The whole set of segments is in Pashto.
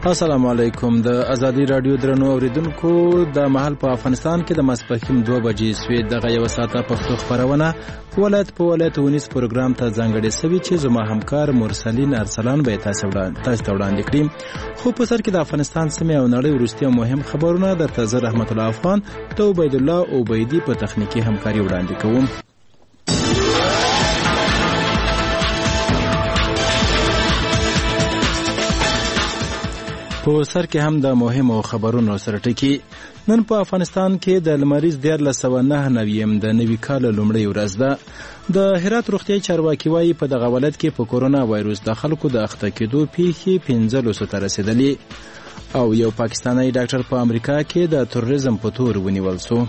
السلام علیکم. د ازادي رادیو درنو اوریدونکو د محل په افغانستان کې د ماسپښین 2 بجې سوي دغه یو ساعته پښتو خبرونه ولایت په ولایت ونیس پروګرام ته ځانګړی سوي چې زما همکار مرسلین ارسلان به تاسو ته وړاندې کړي. خو په سر کې د افغانستان سیمه او نړۍ وروستي مهم خبرونه د تازه رحمت الله افغان ته عبید الله عبیدی په تخنیکی همکاري وړاندې کوم. په سر کې هم د مهمو خبرونو سره ټکی. نن په افغانستان کې د لمریز 1499 د نوي کال لومړۍ ورځ ده. د هرات روغتیايي چارواکي وايي په دغه ولایت کې په کورونا وایروس د خلکو د اخته کېدو پیښې 15 ته رسیدلې او یو پاکستانی ډاکټر په امریکا کې د تروریزم په تور ونیول شو.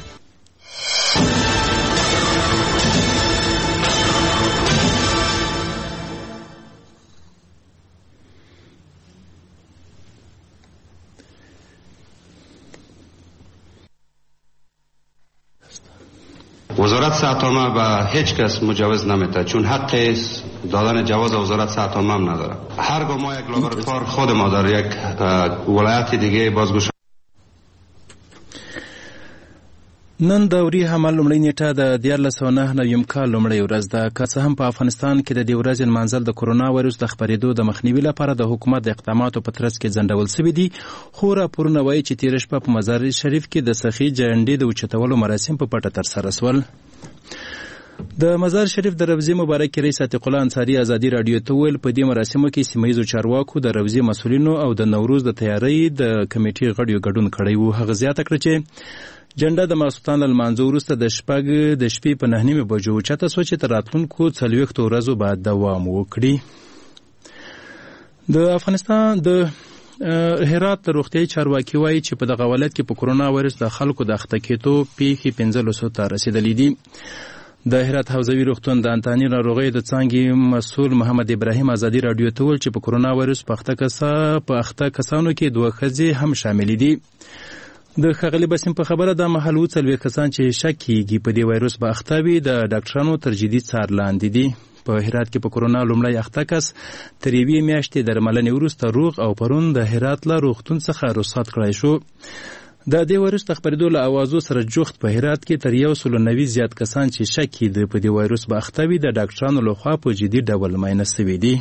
وزارت صحت‌عامه به هیچ کس مجوز نمیده چون حق دادن جواز وزارت صحت‌عامه هم نداره. هرگاه ما یک لابراتوار خود ما در یک ولایت دیگه بازگشا نن د وری حمل لومړی نیټه د 1499 کال لومړی ورځ ده. که څه هم په افغانستان کې د دې ورځې نمانځل د کورونا وایروس د خپرېدو د مخنیوي لپاره د حکومت د اقداماتو په ترڅ کې ځنډول شوي دي، خو راپورونه وایي چې تېره شپه په مزار شریف کې د سخي جنډې د اوچتولو مراسم په پټه ترسره شول. د مزار شریف د روضې مبارکې رئیس عتیق الله انصاري ازادي رادیو ته وویل په دې مراسمو کې سیمه ییزو چارواکو د روضې مسؤلینو او د نوروز د تیارۍ د کمیټې غړیو ګډون کړی و. هغه زیاته کړه چې جنډه د ماسخوتن له لمانځه وروسته د شپې په 9 بجو اوچته شوه چې تر راتلونکو 40 ورځو به دوام وکړي. د افغانستان د هرات روغتیايي چارواکي وایي چې په دغه ولایت کې په کورونا وایرس د خلکو د اخته کېدو پیښې 15 ته رسیدلې دي. د هرات حوزوي روغتون د انتاني ناروغۍ د څانګې مسؤل محمد ابراهیم ازادي رادیو ته وویل چې په کورونا وایرس په اخته کسانو کې 2 ښځې هم شامل دي. د ښاغلي باسم په خبره د مهال 40 کسان چې شک کیږي په دې وایروس به اخته وي د ډاکټرانو تر جدي څار لاندې دي. په هرات کې په کورونا لومړی اخته کس تر یوې میاشتې درملنې وروسته روغ او پرون د هرات له روغتون څخه رخصت کړی شو. د دې وایروس د خپرېدو له اوازو سره جوخت په هرات کې تر 190 زیات کسان چې شک کیږي په دې وایروس به اخته وي د ډاکټرانو لخوا په جدي ډول معاینه شوي دي.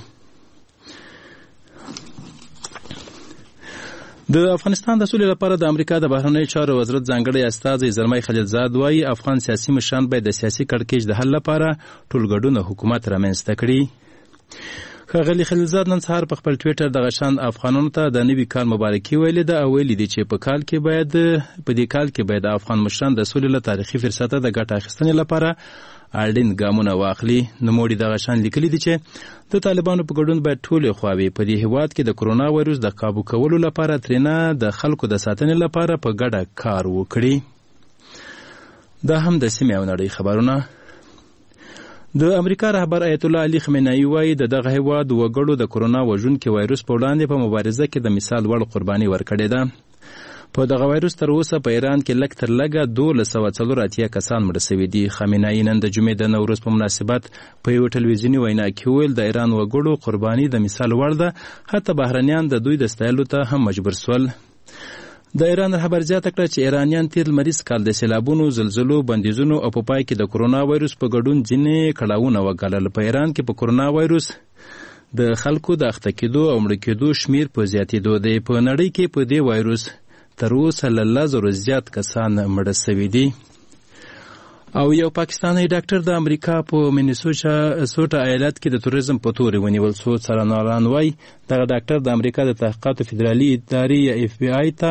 د افغانستان د سولې لپاره د امریکا د بهرنیو چارو وزارت ځانګړی استازی زلمی خلیلزاد وایي افغان سیاسي مشران باید د سیاسي کړکېچ د حل لپاره ټولګډونه حکومت رامنځته کړي. ښاغلي خلیلزاد نن سهار په خپل ټویټر دغه شان افغانانو ته د نوي کال مبارکي ویلې ده او ویلي دي چې په دې کال کې باید افغان مشران د سولې له تاریخي فرصته د ګټه اخیستنې لپاره اړین ګامونه واخلي. نوموړي دغه شان لیکلي دي چې د طالبانو په ګډون باید ټولې خواوې په دې هېواد کې د کورونا وایروس د قابو کولو لپاره ترېنه د خلکو د ساتنې لپاره په ګډه کار وکړي. دا هم د سیمې او نړۍ خبرونه. د امریکا رهبر ایت الله علي خمینی وایي د دغه هېواد وګړو د کورونا وژونکي وایروس په وړاندې په مبارزه کې د مثال وړ قرباني ورکړې ده. په دغه وایروس تر اوسه په ایران کې لږ تر لږه 1284 کسان مړه شوي دي. خامنه‌ای نن د جمعې د نوروز په مناسبت په یوه ټلویزیوني وینا کې وویل د ایران وګړو قرباني د مثال وړ ده، حتی بهرنیان د دوی د ستایلو ته هم مجبور شول. د ایران رهبر زیاته کړه چې ایرانیان تیر لمریز کال د سیلابونو، زلزلو، بندیزونو او په پای کې د کورونا وایروس په ګډون ځینې کړاوونه وګالل. په ایران کې په کورونا وایروس د خلکو د اخته کېدو او مړه کېدو شمیر په زیاتېدو دی. په نړۍ کې په دې وایروس تر اوسه له 1000 زیات کسان مړه شوي دي. او یو پاکستانی ډاکټر د امریکا په مینیسوټا ایالت کې د توریزم په تور ونیول شو. څارنوالان وایي دغه ډاکټر د امریکا د تحقیقاتو فدرالي ادارې یا FBI ته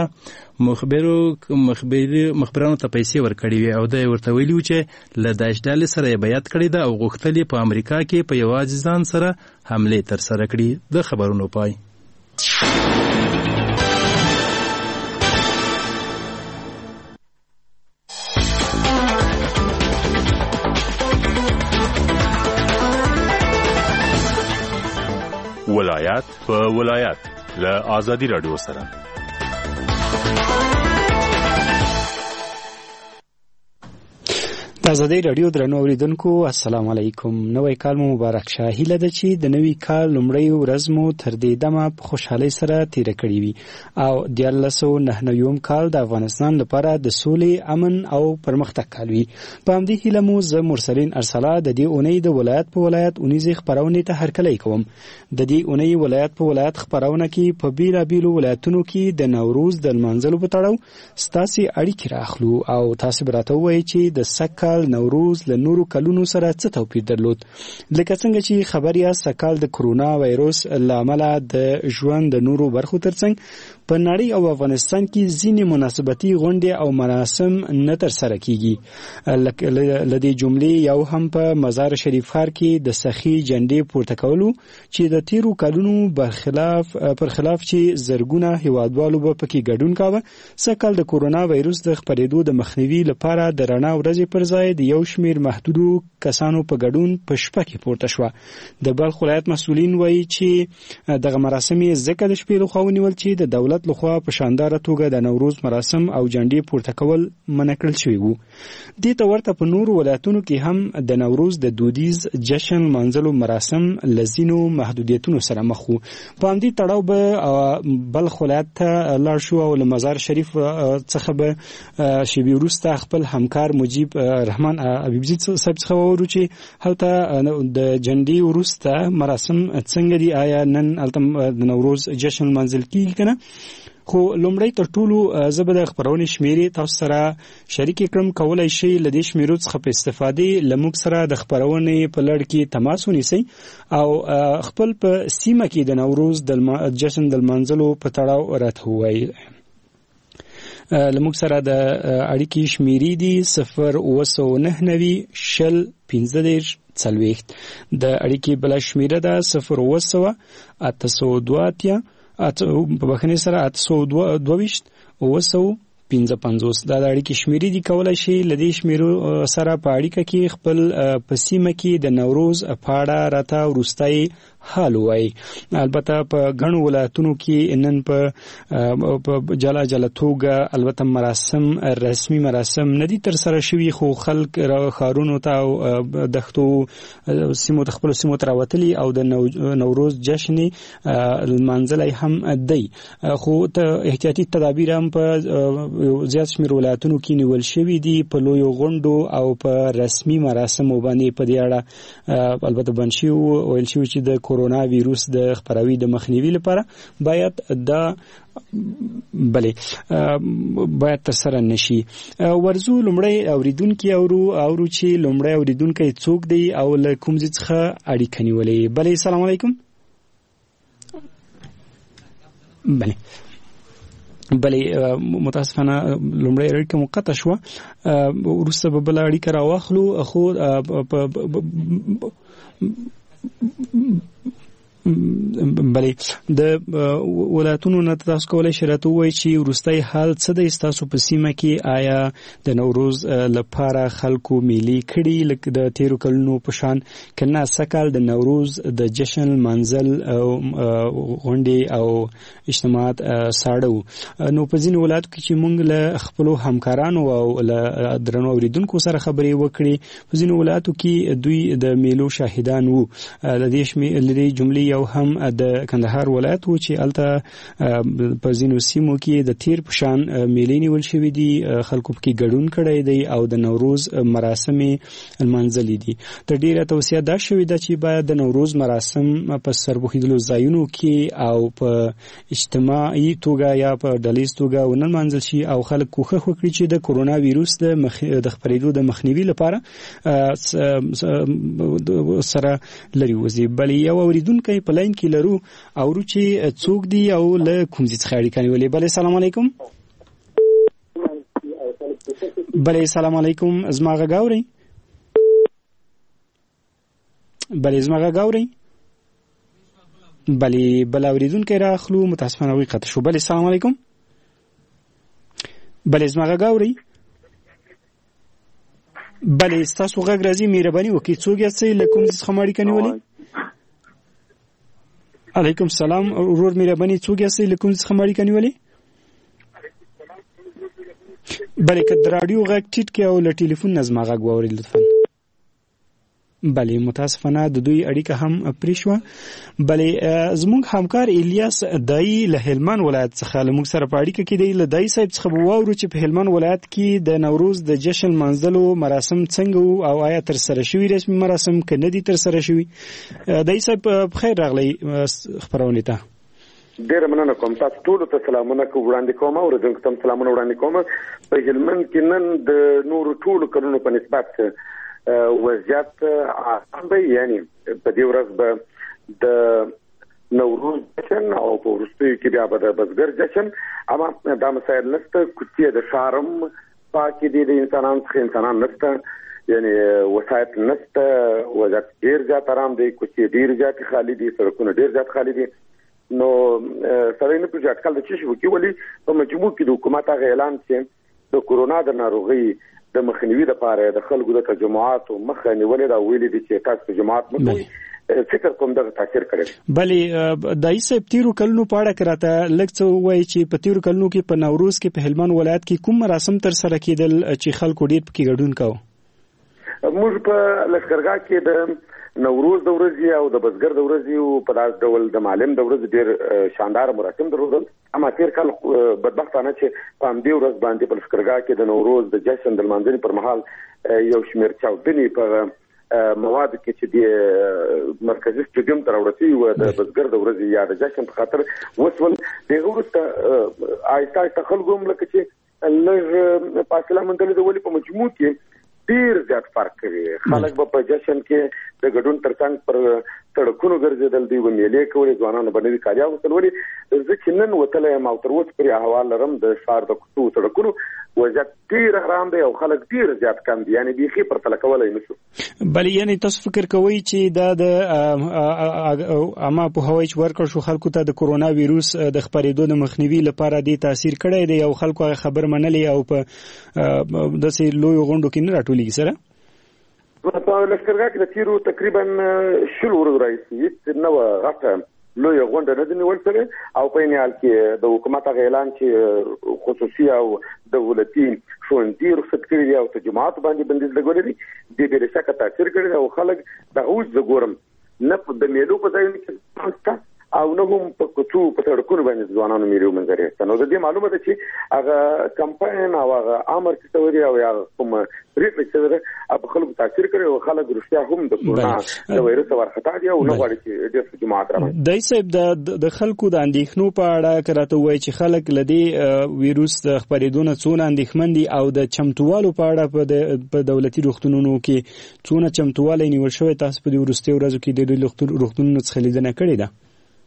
مخبرانو ته پیسې ورکړې وي او دا ورته ویلي و چې له داعش ډلې سره یې بیعت کړی ده او غوښتل یې په امریکا کې په یوازې ځان سره حملې ترسره کړي. د خبرونو پای. ولایت په ولایت له ازادي رادیو سره. د آزادی رادیو درنو اوریدونکو السلام علیکم. نوې کال مو مبارک شه. هیله ده چې د نوې کال لومړی ورځ مو تر دې دمه په خوشحالۍ سره تیر کړی وي او 1999 کال د افغانستان لپاره د سولې، امن او پرمختګ کال وي. په همدې هیله مو زه مرسلین ارسلا د دې اونۍ د ولایت په ولایت اونیزې خپرونې ته هرکلی کوم. د دې اونۍ ولایت په ولایت خپرونه کې په بیلابیلو ولایتونو کې د نوروز د لمانځلو په تړاو ستاسې اړیکې راخلو او تاسو به راته ووایئ چې د سږ نوروز له نورو کلونو سره څه توپیر درلود. لکه څنګه چې خبر یاست سږ د کرونا وایروس له امله د ژوند د نورو برخو ترڅنګ په نړۍ او افغانستان کې ځینې مناسبتي غونډې او مراسم نه ترسره کیږي. له دې جملې یو هم په مزار شریف ښار کې د سخي جنډې پورته کولو چې د تیرو کلونو پر خلاف چې زرګونه هیوادوالو به پکې ګډون کاوه. سږ د کرونا وایروس د خپرېدو د مخنیوي لپاره د رڼا ورځې پر ځای د یو شمېر محدودو کسانو په ګډون په شپه کې پورته شوه. د بلخ ولایت مسؤلین وایي چې دغه مراسم یې ځکه د شپې لخوا ونیول چې د دولت لخوا په شانداره توګه د نوروز مراسم او جنډې پورته کول منع کړل شوي وو. دې ته ورته په نورو ولایتونو کې هم د نوروز د دودیز جشن لمانځلو مراسم له ځینو محدودیتونو سره مخ وو. په همدې تړاو به بلخ ولایت ته لاړ شو او له مزار شریف څخه به شیبې وروسته خپل همکار مجیب رحمان حبیبزي صاحب څخه وورو چې هلته د جنډې وروسته مراسم څنګه دي، آیا نن هلته د نوروز جشن لمانځل کیږي که نه. خو لومړی تر ټولو زه به د خپرونې شمیرې تاسو سره شریکې کړم. کولی شئ له دې شمیرو څخه په استفادې له موږ سره د خپرونې په لړ کې تماس ونیسئ او خپل په سیمه کې د نوروز د جشن د لمانځلو په تړاو راته ووایئ. لموږ سره د اړیکې شمیرې دي 089 شل 15 40. د اړیکې بله شمیره ده 0 802 په بخښنې سره 822 955. دا د اړیکې شمیرې دي. کولی شي له دې شمیرو سره په اړیکه کې خپل په سیمه کې د نوروز په اړه راته وروستی حال وایي. البته په ګڼو ولایتونو کې نن په جلا جلا توګه البته مراسم رسمي مراسم نه دي ترسره شوي، خو خلک ښارونو ته او دښتو سیمو ته خپلو سیمو ته راوتلي او د نوروز جشن لمانځلی هم دی. خو احتیاطي تدابیر هم په زیات شمېر ولایتونو کې نیول شوي دي. په لویو غونډو او په رسمي مراسمو باندې په دې اړه البته بند شوي ویل شوي چې د کرونا ویروس د خپراوي د مخنیوي لپاره باید ترسره نشي. ورزو لومړی اوریدونکي اورو چې لومړی اوریدونکی څوک دی او له کوم ځای څخه اړیکه نیولې. بلې سلام علیکم. بلې متاسفانه لومړی اړیکه مقطع شوه، وروسته به بله اړیکه راواخلو. خو بلې د ولایتونو نه تاسو کولی شئ راته ووایئ چې وروستی حال څه دی ستاسو په سیمه کې؟ آیا د نوروز لپاره خلکو میلې کړي لکه د تیرو کلونو په شان که نه سږ کال د نوروز د جشن لمانځل غونډې او اجتماعات ساړه وو؟ نو په ځینو ولایتو کې چې موږ له خپلو همکارانو او له درنو اوریدونکو سره خبرې وکړې، په ځینو ولایتو کې دوی د میلو شاهدان وو. له دې جملې یو هم د کندهار ولایت و چې هلته په ځینو سیمو کې د تیر په شان میلې نیول شوي دي، خلکو پکې ګډون کړی دی او د نوروز مراسم لمانځلي دي. تر ډیره توصیه دا شوې ده چې باید د نوروز مراسم په سرپوښیدلو ځایونو کې او په اجتماعي توګه یا په ډلیز توګه ونه لمانځل شي او خلک کوښښ وکړي چې د کرونا ویروس د خپرېدو د مخنیوي لپاره سره لرې وځي. بلې یو اوریدونکی په لاین کې لرو اورو چې څوک دی او له کوم ځای څخه اړیکه نیولې. بلې سلام علیکم. بلې سلام علیکم. زما غږ اورئ؟ بلې زما غږ اورئ؟ بلې بل اوریدونکی راخلو، متاسفانه هغوی قطع شو. بلې سلام علیکم. بلې زما غږ اورئ؟ بلې ستاسو غږ راځي، مهرباني وکړئ. څوک یاستئ؟ له کوم ځای څخه اړیکه نیولې؟ علیکم السلام. ورور مهرباني څوک یاستئ؟ له کوم څخه اړیکه نیولې؟ بلې که د رادیو غږ ټیټ کړئ او له ټلیفون نه زما غږ واورئ لطفا. بلې متاسفانه د دوی اړیکه هم پرې شوه. بلې زموږ همکار الیاس دای له هلمند ولایت څخه له موږ سره په اړیکه کې دی. له دای صاحب څخه به واورو چې په هلمند ولایت کې د نوروز د جشن منځلو مراسم څنګه وو او آیا تر سره شوي رسمي مراسم که نه دي تر سره شوي. دای صاحب بخیر راغلی خپرونې ته. ډېره مننه کوم. تاسو ټولو ته سلامونه وړاندې کوم او اوریدونکو ته سلامونه وړاندې کوم. په هلمند کې نن د نورو ټولو کلونو په نسبت وضعیت عام دی، یعنی په دې ورځ به د نوروز جشن او په وروستیو کې بیا به د بزګر جشن، اما دا مسایل نشته. کوڅې د ښار هم پاکې دي، د انسانانو څخه انسانان نشته، یعنی وسایط نشته، وضعیت ډېر زیات آرام دی، کوڅې ډېر زیات خالي دي، سړکونه ډېر زیات خالي دي. نو سړی نه پوهېږي اټکل د څه شي وکړي، ولې په مجموع کې د حکومت هغه اعلان چې د کورونا د ناروغۍ د مخنیوي لپاره د خلکو د تجمعاتو مخه نیولې دا ویلي دي چې تاسو تجمعات مه کوئ. فکر کوم دغه تاثیر کړی. بلې دای صاحب تیرو کلونو په اړه کراته لږ څه ووایي چې په تیرو کلونو کې په نوروز کې په هلمند ولایت کې کوم مراسم تر سره کېدل چې خلکو ډېر پکې ګډون کاوه؟ موږ په لښکرګاه کې د نوروز د ورځې او د بزګر د ورځې په داس ډول د معلم د ورځې ډېر شاندار مراسم درلودل. اما تیر کال بدبختانه چې په همدې ورځ باندې په لښکرګاه کې د نوروز د جشن د لمانځنې پر مهال یو شمېر چاودنې په مواد کې چې د مرکزي سټیډیم ته راوړل شوي د بزګر د ورځې یا د جشن په خاطر وسول. دغه وروسته آهسته آهسته خلکو هم لکه چې لږ فاصله موندلې ده، ولې په مجموع کې ډیر زیات فرق کوي. خلک به په جشن کې د ګډون ترڅنګ پر سړکونو ګرځېدل، دوی به میلې کولې، ځوانانو به نوي کالي اغوستل. ولې زه چې نن وتلی یم او تر اوسه پورې احوال لرم د ښار د کوڅو سړکونو وضعیت ډیر آرام دی او خلک ډیر زیات کم دي، یعنی بیخي پرتله کولی نه شو. بلې یعنی تاسو فکر کوئ چې دا د عامه پوهاوی چې ورکړ شو خلکو ته د کورونا ویروس د خپرېدو د مخنیوي لپاره دې تاثیر کړی دی او خلکو هغه خبر منلی او په داسې لویو غونډو کې نه راټولیږي سره؟ په لښکرګاه کې د تیرو تقریبا 10 ورځو راهیسې هېڅ نه وه غټه لویه غونډه نه ده نیول شوې او په عین حال کې د حکومت هغه اعلان چې خصوصي او دولتي ښوونځي رخصت کړي دي او تجمعاتو باندې بندیز لګولی دی، دې بې شکه تاثیر کړی دی او خلک دغه اوس زه ګورم نه د میلو په ځایونو کې شته او نه هم په کوڅو په سړکونو باندې ځوانانو میلې ومنځرې شته. نو د دې معلومه ده چې هغه کمپاین او هغه امر چې شوی او هغه کوم پرېکړه چې ده په خلکو تاثیر کړی او خلک رښتیا هم د کورونا د وایرس وارخطا دي او نه غواړي چې ډېر جماعت رامنځته. دای صاحب د خلکو د اندېښنو په اړه که راته ووایي چې خلک له دې ویروس د خپرېدو نه څونه اندېښمن دي او د چمتووالو په اړه په دولتي روغتونونو کې څونه چمتووالی نیول شوی، تاسو په دې وروستیو ورځو کې د دوی روغتونونو څخه لیدنه کړې ده؟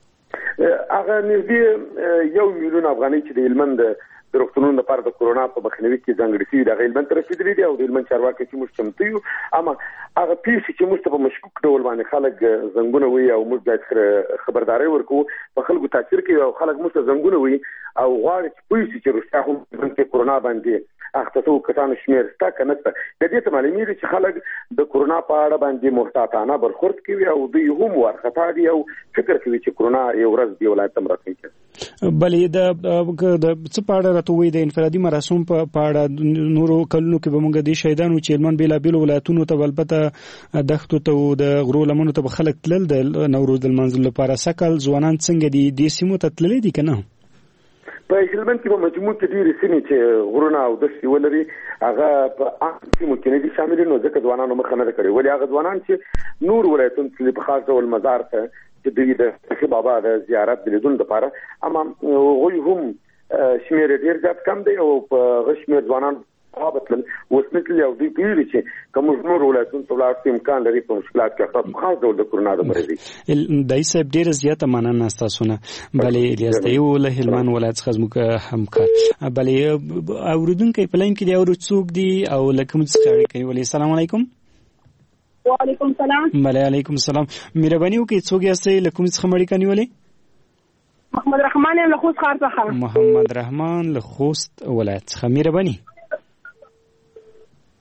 هغه نږدې 1 میلیون افغانۍ چې د هلمند د روغتونونو لپاره د کورونا په مخنیوي کې ځانګړي شوي دي هغه هلمند ته رسېدلي دي او د هلمند چارواکي چې موږ چمتو یو. اما هغه پیښې چې موږ ته په مشکوک ډول باندې خلک زنګونه وهي او موږ باید خبرداری ورکوو، په خلکو تاثیر کوي او خلک موږ ته زنګونه وهي او غواړي چې پوه شي چې رښتیا هم په کورونا باندې اخته شوو کسانو شمېر شته که نه شته. د دې ته معلومېږي چې خلک د کورونا په اړه باندې محتاطانه برخورد کوي او دوی هم وارخطا دي او فکر کوي چې کورونا یو ورځ دې ولایت ته راتلونکی. بلې د څه په اړه راته ووایي د انفرادي مراسم په اړه نورو کلونو کې به موږ دې شهیدان وو چې هلمند بېلابېلو ولایتونو ته البته دښتو ته د غرو لمنو ته به خلک تلل د نوروز د لمانځلو لپاره. سږ کال ځوانان څنګه دي، دې سیمو ته تللی دي که نه؟ په هلمند کې په مجموع کې ډېرې سیمې چې غرونه او دښتې ولري هغه په عام سیمو کې نه دي شاملې، نو ځکه ځوانانو مخه نه ده کړې. ولې هغه ځوانان چې نور ولایتونو ته په خاص ډول مزار ته چې دوی د شیخ بابا د زیارت د لیدلو لپاره، اما هغوی هم شمېر ډېر زیات کم دی او په هغه شمېر ځوانان بتل اوس نتلی او دوی پیری چې کوم نور ولایتونو ته لاړ شي امکان لري په مشکلات کې خاص خاص ډول د کورونا د مرض. دای صاحب ډېر زیاته مننه تاسو نه. بلې الیاس دی له هلمند ولایت څخه زموږ همکار. بلې اوریدونکو په لاین کې دی او څوک دی او لکه موږ څخه اړیکه کوي. السلام علیکم. وعلیکم السلام. وعلیکم السلام. مهرباني وکړئ څوک یاستئ له کوم څخه اړیکه نیولې؟ محمد رحمان له خوست ښار څخه. محمد رحمان له خوست ولایت څخه. مهرباني.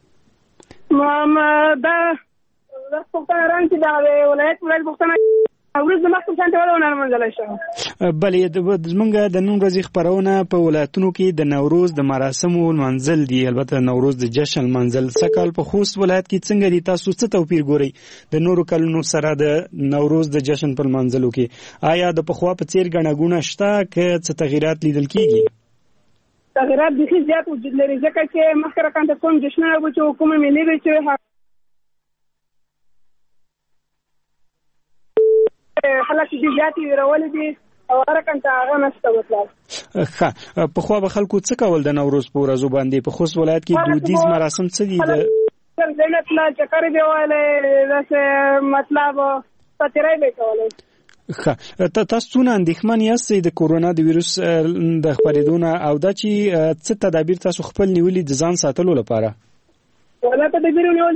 دا پښتون رنګ چې دا ولایت بوختنه نوروز د مخکې شان ته ونه منځلای شو. بلې زمونږ د نن ورځې خپرونه په ولایتونو کې د نوروز د مراسمو منځل دي. البته نوروز د جشن منځل سکهال په خوست ولایت کې څنګه دي؟ تاسو څه توپیر ګورئ د نورو کلونو سره د نوروز د جشن په منځلو کې؟ آیا د پخوا په څیر ګڼه ګوڼه شته که څه تغیرات لیدل کیږي؟ تغیرات بیخي زیات وجود لري ځکه چې مخکې راکنده کوم جشنونه وو چې کومه ملي وي چې خلک دې زیات ویرول دي او راکنده هغه نشته وتل. ښه، پخوا به خلکو څه کول د نوروز په ورځو باندې؟ په خوست ولایت کې دودیز مراسم څه دي؟ د زینت لا چکر دی وایي داسې مطلب پاتې به کولای. ښه، تاسو څونه اندېښمن یاستئ د کورونا د ویروس د خپرېدو او دا چې څه تدابیر تاسو خپل نیولي د ځان ساتلو لپاره؟ ولا تدابیر نیولي.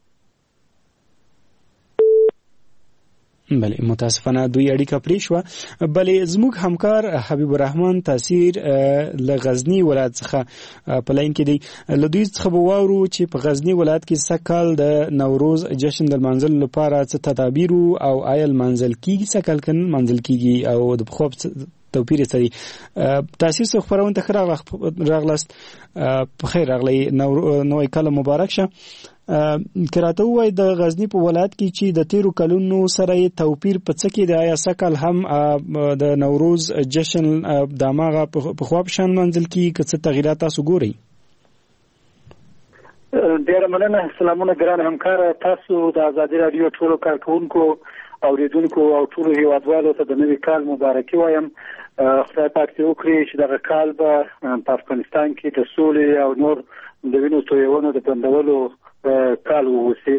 بله، متاسفانه دوی اړیکه پرې شوه. بلې زموږ همکار حبیب الرحمن تاثیر له غزنی ولایت څخه په لاین کې دی. له دوی څخه به واورو چې په غزنی ولایت کې سږ کال د نوروز جشن د لمانځلو لپاره څه تدابیر او آیا لمانځل کیږي سږ کال که نه لمانځل کیږي او د پخوا توپیر څه دی؟ تاثیر څخه خپرونه ته ښه راغلاست. په خیر راغلی، نوی کال مبارک شه. که راته ووایي د غزني په ولایت کې چې د تیرو کلونو سره یې توپیر په څه کې دی؟ آیا سږ هم د نوروز جشن د هماغه پخوا په شان لمانځل کېږي که څه تغیرات تاسو ګورئ؟ ډېره مننه. سلامونه ګران همکاره، تاسو د ازادي راډیو ټولو کارکوونکو اوریدونکو او ټولو هیوادوالو ته د نوي کال مبارکي وایم. خدای پاک دې وکړي چې دغه کال به په افغانستان کې د سولې او نور د وینو تویونو د بندولو کال ووسی.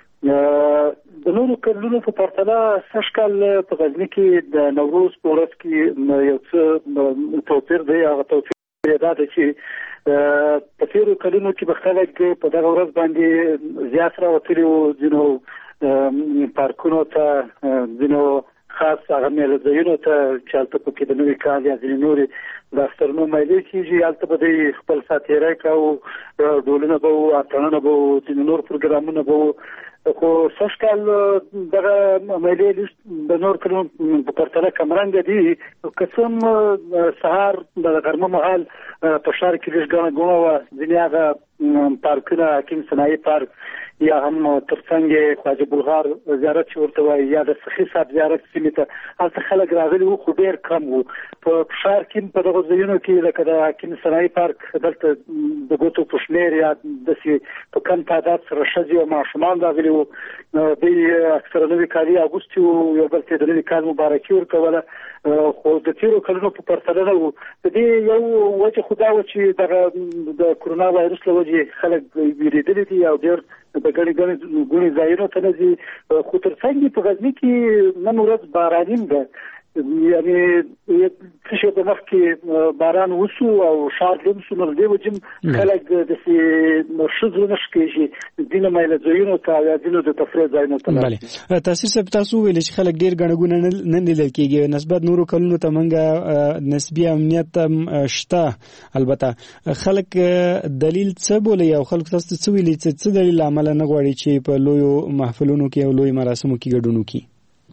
د نورو کلونو په پرتله سږ کال په غزني کې د نوروز په ورځ کې یو څه توپیر دی. هغه توپیر دا دی چې په تیرو کلونو کې به خلک په دغه ورځ باندې زیات راوتلي وو، ځینو پارکونو ته، ځینو خاص هغه میلهځایونو ته چې هلته پکې د نوي کال یا ځینې نورې د اخترونو میلې کېږي، هلته به دوی خپل ساتیری کوو، ډولونه به وو، اتڼونه به وو، ځینې نور پروګرامونه به وو. خو سږ کال دغه میلې د نور کلونو په پرتله کمرنګه دي. که څه هم سهار د غرمه مهال په ښار کې لږ ګڼه ګوڼه وه. ځینې هغه پارکونه، حکیم صنایي پارک یا هم ترڅنګ خواجه بلغار زیارت چې ورته وایي، یا د سخي صاحب زیارت سیمې ته، هلته خلک راغلي وو خو ډېر کم وو. په ښار کې په دغه ځایونو کې لکه د حکیم صنایي پارک دلته د ګوتو په شمېر یا داسې په کم تعداد سره ښځې او ماشومان راغلي وو. دوی اکثره نوي کالي اغوستي وو، یو بل ته د نوي کال مبارکي ورکوله. خو د تیرو کلونو په پرتله نه وو. د دې یو وجه خو دا وه چې دغه د کورونا وایرس له وجې خلک ویرېدلي دي او ډېر د ګڼې ګوڼې ځایونو ته نه ځي. خو تر څنګ په غزني کې نن ورځ بارانین ده، یعنی څه شی په مخکې باران وسو او ښار لوند سو، نو د دې وجې خلک داسې ښه زړه نه ښه کېږي ځینو میلهځایونو ته یا ځینو د تفریح ځایونو ته. بلې، تاثیر صاحب تاسو وویل چې خلک ډېر ګڼه ګوڼه نه لیدل کېږي نسبت نورو کلونو ته. موږ نسبي امنیت هم شته. البته خلک دلیل څه بولي او خلک تاسو څه ویلي چې څه دلیل عمله نه غواړي چې په لویو محفلونو کې او لوی مراسمو کې ګډون وکړي؟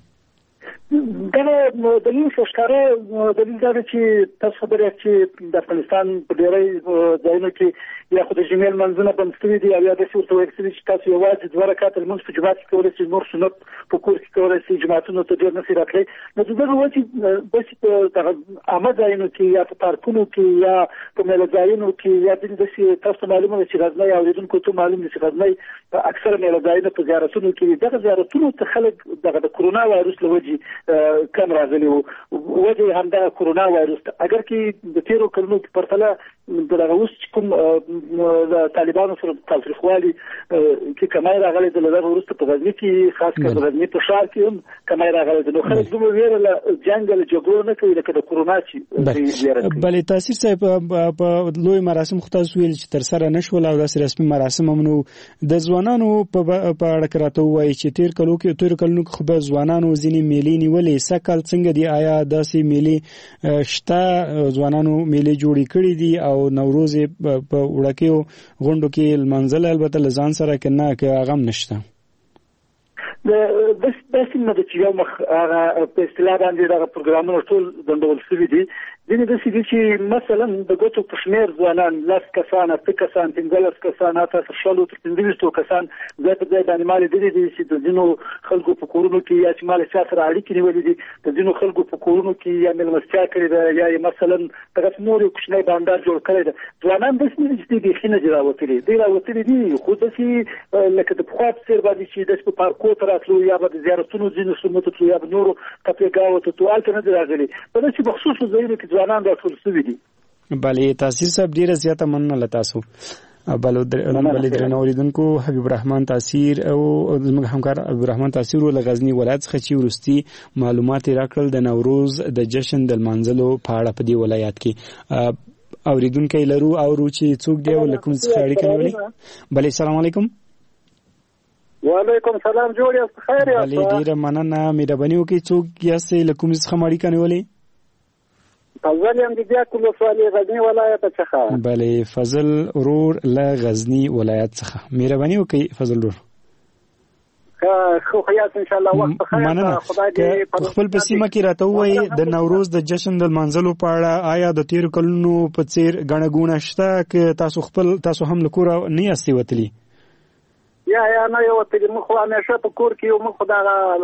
دغه دلیل ښکاره دلیل دا دی چې تاسو خبرې چې د افغانستان په ډېری ځایونو کې یا خو د جمعې لمانځونه بند شوي دي او یا داسې ورته ویل شوي چې تاسو یوازې 2 رکعته لمونځ په جومات کې کولی شئ، نور سنت په کور کې کولی شئ، جوماتونو ته ډېر نه شئ راتلی. نو د دغه وجې داسې په دغه عامه ځایونو کې یا په پارکونو کې یا په میله ځایونو کې یا ځینې داسې تاسو ته معلومه ده چې غزنی اورېدونکو ته معلوم دي چې غزنی په اکثره میله ځایونه په زیارتونو کې دغه زیارتونو ته خلک دغه د کورونا وایرس له وجې کم راغلي وو. وجه همدغه کورونا وایرس ده. اگر کې د تیرو کلونو په پرتله دغه اوس چې کوم د طالبانو سره تاوتریخوالي کې کمای راغلی د دغه وروسته په غزني کې خاص کر د غزني په ښار کې هم کمای راغلی د. نو خلک دومره ویره له جنګ له جګړو نه کوي لکه د کورونا چې. بلې تاثیر صاحب په لوی مراسم خو تاسو ویل چې تر سره نه شول او داسې رسمي مراسم هم نو د ځوانانو په اړه که راته ووایي چې تېرو کلونو کې خو به ځوانانو ځینې میلې نیولې، سږ کال څنګه دي؟ آیا داسې میلې شته؟ ځوانانو میلې جوړې کړې دي او نوروز په وړکیو غونډو کې لمانځل البته له ځان سره که نه که هغه هم نشته؟ د داسې نه ده چې یو مخ هغه په اصطلاح باندې دغه پروګرامونه ټول ځنډول شوي دي. ځینې داسې دي چې مثلا د ګوتو په شمېر ځوانان 10 کسان 8 کسان 15 کسان حتی تر 15 تر 15 کسان ځای په ځای باندې مال دي چې د ځینو خلکو په کورونو کې یا چې مال سره اړیکې نیولې دي د ځینو خلکو په کورونو کې یا مېلمستیا کړې ده یا مثلا دغه نور یو کوچنی بانډار جوړ کړی ده. ځوانان داسې نه دي چې دې نه دي راوتلي دي خو داسې لکه د پخوا په څېر باندې چې داسې په پارکو ته راتلو یا به د زیارتونو ځینو سیمو ته تلو یا به نورو تپېګاو ته تلو هلته نه دي راغلي. په داسې بخصوصو ځایونو کې ځوانان راټول شوي دي. بله تاثیر صاحب ډېره زیاته مننه له تاسو. بلې درنو اوریدونکو حبیب الرحمن تاثیر او زموږ همکار حبیب الرحمن تاثیر له غزنی ولایت څخه چې وروستي معلومات راکړل د نوروز د جشن د لمانځلو په اړه په دې ولایت کې. اوریدونکو لرو او چې څوک دی ولکم څخه اړیکه نیولې. بله السلام علیکم. وعلیکم السلام جوړ یاست خیر یاست. بله ډېره مننه مهرباني وکړئ څوک یاست لکم څخه اړیکه نیولې. فضل یم د بیا کلو سوالی غزنی ولایت څخه. بله فضل ورور له غزنی ولایت څخه مهرباني وکړئ فضل ورور. خو خیاس ان شاء الله وخت خیر خدای دې خپل په سیمه کې راته وایي د نوروز د جشن د لمانځلو په اړه آیا د تیر کلونو په څیر غڼه ګونه شته که تاسو هم لکور نه یاستئ وتلی؟ یا نه یو وتلی مخ همیشه په کور کې یو مخ دا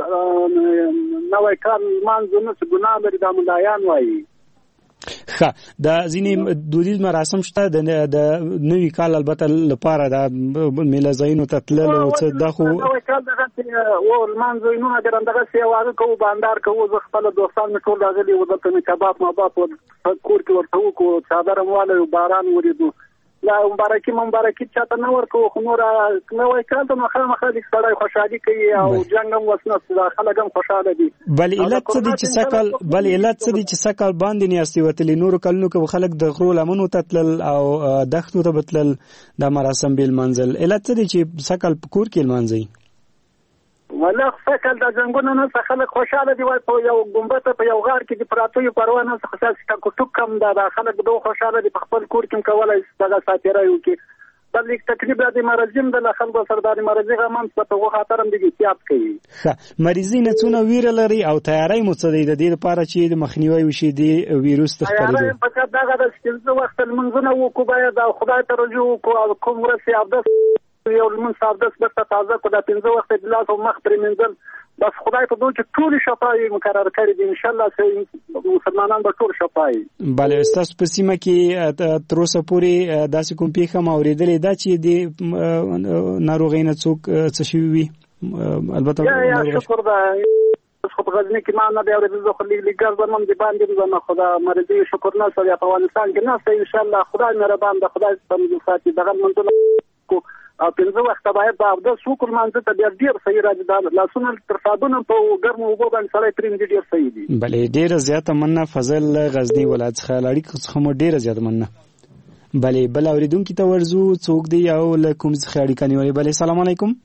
نوې کار مانځو نه ګناه لري د ملایان وایي. ښه د ځینې دودیز مراسم شته د نوي کال البته لپاره د میله ځایونو ته تلل او څه دا خو نوی کال دغه و لمانځوینونه دغسې یوازې کوو بانډار کوو زه خپله دوستان مې ټول راغلي وو دلته مې کباب مباب په کور کې ورته وکړو څادر مې والی باران وریدو لا مبارکي چاته نه ورکوو خو نور نوی کال ته نو خامخا لږ سړی خوشحالي کوي او جنګ هم وس نه خلک هم خوشحاله دي. بلې علت څه دی چې سږ کال باندې نه یاستئ وتلي؟ نورو کلونو کې خلک د غرو لمنو ته تلل او دښتو ته به تلل دا مراسم به لمانځل. علت څه دی چې سږ کال په کور کې لمانځئ؟ والله سږ د جنګونو نه خلک خوشحاله دي وای په یو ګمبته په یو غار کې د پراتوی پروا نه څه خاص ټوک کم دا خلک دوه خوشحاله دي په خپل کور کې کولای دغه ساتیرای وکي بل لیک تقریبا د مرزیم د خلکو سرداري مرزي غمان په خاطر هم دي احتیاط کوي. ښه مرزي نه څونه ویره لري او تیاری مو څه دی د دې لپاره چې د مخنیوي وشي د ویروس ته خپرېدو؟ تیاری فقط دغه د سپینځه وخت لمنځونه وکړو باید او خدای ته رجوع وکړو کوم ورسې اودس یو لمونځ اودس برته تازه کړو د 15 وخت د لاس او مخ پرې منځل بس خدای په دوی چې ټول شفاعي مقرر کړی دي ان شاء الله مسلمانان به ټول شفاعي. بله تاسو په سیمه کې تر اوسه پورې داسې کوم پیښه مو اورېدلې ده چې د ناروغۍ نه څوک څه شوي وي؟ البته یا شکر ده خو په غزني کې ما نه دی اورېدل زه خو لږ ګرځم د باندې زما خدا مرضي شکر نه سره په افغانستان کې نه ان شاء الله خدای مهربان ده خدای ستاسو ساتي دغه منځونه او 15 وخت باید په اودس وکړو مانځه ته ډېر صحیح راځي دا لاسونه تر صابون په ګرمو اوبو باندې سړی پرېمږي ډېر صحیح دي. بلې ډېره زیاته مننه فضل غزني ولایت څخه له اړیکو څخه مو ډېره زیاته مننه. بلې بل اورېدونکي ته ورځو څوک دی او له کوم څخه اړیکه نیولې؟ بلې سلام علیکم.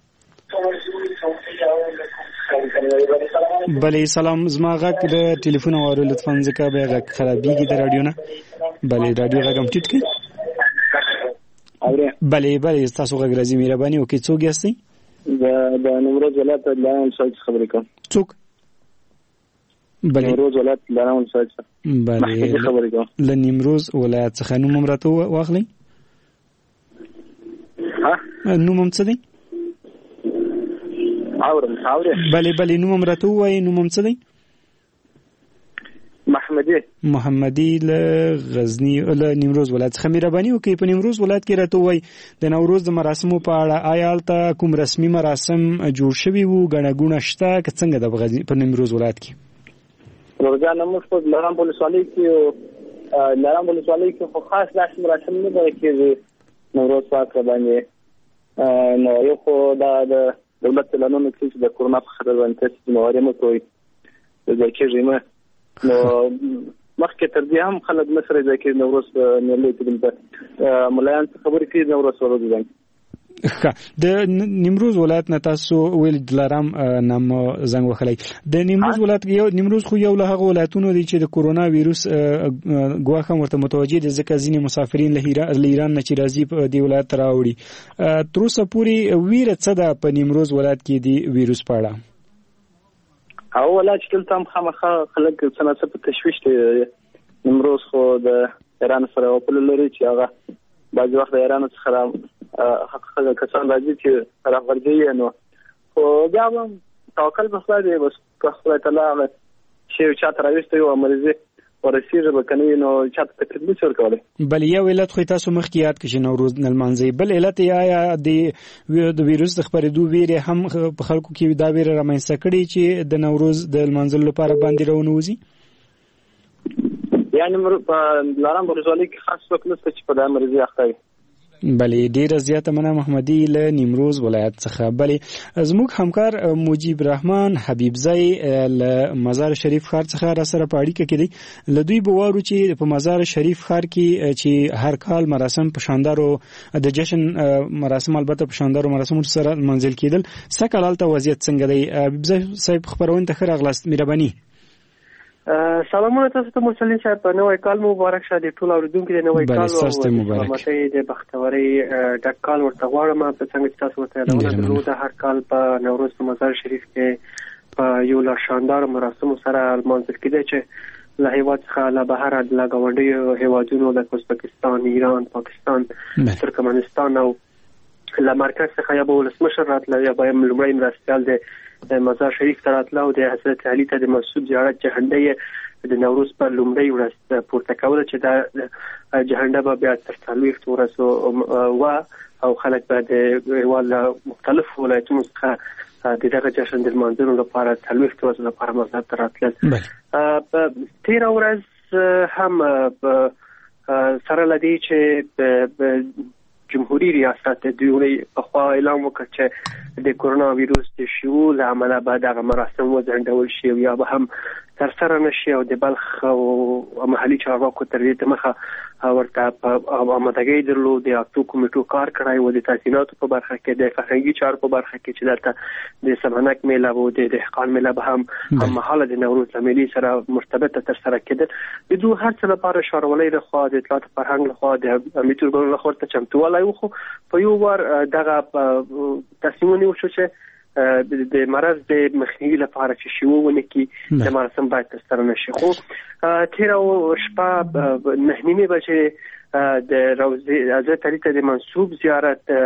بلې سلام زما غږ د ټلیفون اورو لطفا ځکه به غږ خرابېږي د راډیو نه. بلې راډیو غږ هم ټیټ کړئ. بلې تاسو غږ راځي مهرباني وکړئ. څوک یاستئ؟ د نیمروز ولایت لارام ولسوالۍ څخه خبرې کوم. څوک؟ نیمروز ولایت لارام ولسوالۍ څخه. بلې خبرې کوم له نیمروز ولایت څخه. نوم هم راته واخلئ. نوم هم څه دی؟ بلې نوم هم راته ووایئ. نوم هم څه دی؟ محمدي له غزني له نیمروز ولایت څخه. مهرباني وکړئ په نیمروز ولایت کې راته ووایئ د نوروز د مراسمو په اړه آیا هلته کوم رسمي مراسم جوړ شوي وو؟ ګڼه ګوڼه شته که څنګه ده په نیمروز ولایت کې؟ روزانه موږ په لارام ولسوالۍ کې خو خاص داسې مراسم نه ده کېږي نوروز پاک باندې نو یو خو د دولت اعلانونه کوي چې د کرونا په خطر باندې تاسې ذمهواري مه کوئ ځای کېږئ مه نو مخکې تر دې هم خلک نه سره ځای کېږي نوروز په میلې کې دلته ملایان څه خبرې کوي نوروز په ورځ باندې. د نیمروز ولایت نه تاسو ویل دلارام نام زنګ وخلی د نیمروز ولایت نیمروز خو یو له هغه ولایتونو دی چې د کورونا ویروس ګواښ هم ورته متوجه دي ځکه ځینې مسافرین له ایران نه چې راځي په دې ولایت ته راوړي. تر اوسه پورې ویره څه ده په نیمروز ولایت کې د ویروس په اړه؟ او ولا چې دلته هم خامخا خلک څه نه څه په تشویش دي. نیمروز خو د ایران سره یو پل لري چې هغه بعضې وخت د ایران څخه کسان راځي چې راغورځوي، نو خو بیا به توکل په خدای دی، بس که خدای تعالی هغه شی چاته راویستی او مریضي ورسېږي به که نه وي نو چاته تکلیف نشي ورکولی. بلې یو علت خو تاسو مخکې یاد کړئ چې نوروز نه لمانځئ، بل علت یې آیا د ویروس د خپرېدو ویرې هم په خلکو کې دا ویره رامنځته کړې چې د نوروز د لمانځلو لپاره باندې راونوځي؟ یعنې په لارام ولسوالۍ کې خاص څوک نشته چې په دا مریضي اخته وي. بلې ډیره زیاته مننه محمدي له نیمروز ولایت څخه. بلې زموږ همکار مجیب رحمان حبیبزی له مزار شریف ښار څخه را سره په اړیکه کې دی. له دوی به وارو چې په مزار شریف ښار کې چې هر کال مراسم په شاندارو د جشن مراسم البته په شاندارو مراسمو سره منځل کېدل، سږ کال هلته وضعیت څنګه دی؟ حبیبزی صاحب خپرونې ته ښه راغلاست، مهرباني. سلامونه تاسو ته مسلم صاحب، په نوی کال مبارک شه د ټول اوریدونکو د نوی کال او سلامتۍ د بختورۍ ډک کال ورته غواړم. په څنګه چې تاسو ورته یادونه درلوده، هر کال په نوروز په مزار شریف کې په یو لا شاندار مراسمو سره لمانځل کېده چې له هیواد څخه له بهر د ګاونډیو هیوادونو لکه ازبکستان، ایران، پاکستان، ترکمنستان او له مرکز څخه یا به ولسمشر راتله یا به لومړی مرستیال د مزار شریف ته راتله او د حضرت علي ته د منسوب زیارت جهنده د نوروز پر لومړۍ ورځ پورته کوله چې دا جهنده به بیا تر 40 ورځو او خلک به د هیواد له مختلفو ولایتونو څخه د دغه جشن د لمانځلو لپاره 40 ورځو لپاره مزار ته راتلل. په 13 ورځ هم سره لدی چې جمهوریت ریاست دوی په خوا اعلان وکړ چې د کرونا ویروس د شیوع له امله به دغه مراسم وځنډول شي یا به هم ترسره نشي او د بلخ او محلي چارواکو تر دې مخه ورته په آمادګۍ درلود. د اکتو کمیټو کار کړی و د تاسیناتو په برخه کې، د فرهنګي چارو په برخه کې چې دلته د سمنک میله او د دهقان میله به هم مهاله د نوروز میلې سره مرتبطه ترسره کېدل. د دوی هر څه لپاره ښاروالۍ لخوا د اطلاعات فرهنګ لخوا د امنیتي ارګانونو لخوا ته چمتووالی وخو په یو وار دغه تصمیم ونیول شو چې د مرض د مخنیوي لپاره چې شیوع ونه کړي د مراسم باید ترسره نشي. خو 13 شپه 9:30 بجې د روضې حضرت علي ته د منسوب زیارت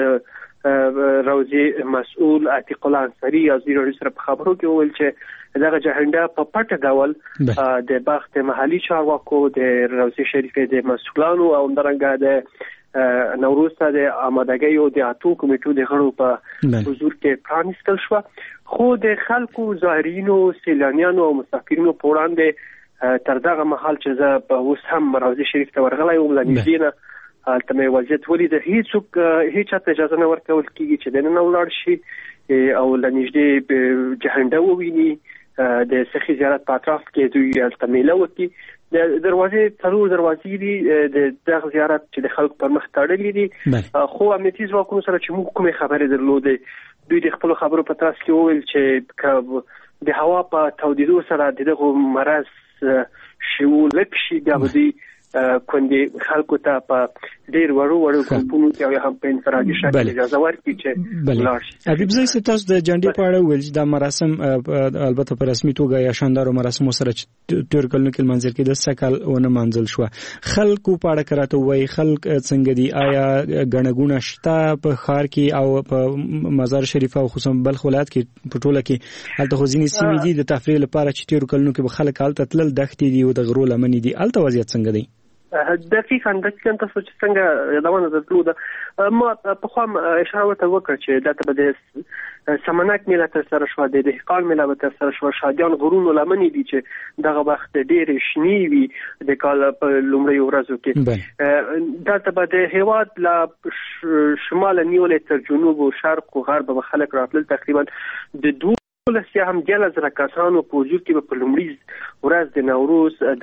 د روضې مسؤول عتیق الله انصاري ازیر سره په خبرو کې وویل چې دغه جهنده په پټه ډول د بخت محلي چارواکو د روضې شریفې د مسؤلانو او همدارنګه د نوروز ته د آمادګۍ او د اټو کمیټو د غړو په حضور کې پرانیستل شو. خو د خلکو ظاهرینو سیلانیانو او مسافرینو په وړاندې تر دغه مهال چې زه په اوس هم روضې شریف ته ورغلی وم له نږدې نه هلته مې وضعیت ولیده، هیڅ چاته اجازه نه ورکول کېږي چې دننه ولاړ شي او له نږدې جهنده وویني. د سخي زیارت په اطراف کې دوی هلته میله وکړي. د دروازې 3 دروازې دي د دغه زیارت چې د خلکو پر مخ تړلې دي، خو امنیتي ځواکونو سره چې موږ کومې خبرې درلودې دوی د خپل خبرو په ترڅ کې وویل چې د هوا په تودېدو سره دغه مرض شیوع لږ شي بیا به دوی کندې خلکو ته په ډېر وړو ګروپونو کې او هم په انفرادي شکل اجازه ورکړي چې لاړ شي. حبیبزی صاحب تاسو د جنډې په اړه ویل چې دا مراسم البته په رسمي توګه یا شاندارو مراسمو سره چې تیر کلونو کې لمانځل کېده سږ کال ونه مانځل شو. خلکو په اړه کراته وایي خلک څنګه دي؟ آیا ګڼه ګوڼه شته په ښار کې او په مزار شریف او خصوصا بلخ ولایت کې په ټوله کې؟ هلته خو ځینې سیمې دي د تفریح لپاره چې تیر کلونو کې به خلک هلته تلل، دښتې دي او د غرو لمنې دي، هلته وضعیت څنګه دی؟ دقیقاً تاسو چې څنګه یادونه درلوده ما په خوا اشاره ورته وکړه چې دلته به د سمنک میله ترسره شوه، د دهقان میله به ترسره شوه، شادیان غرونو لمنې دي چې دغه وخت ډېرې شنې وي د کال په لومړیو ورځو کې. دلته به د هیواد له شمال نیولې تر جنوب او شرق او غرب به خلک راتلل. تقریبا د 12 هم 11,000 کسانو په حضور کې په لومړي ورځ د نوروز د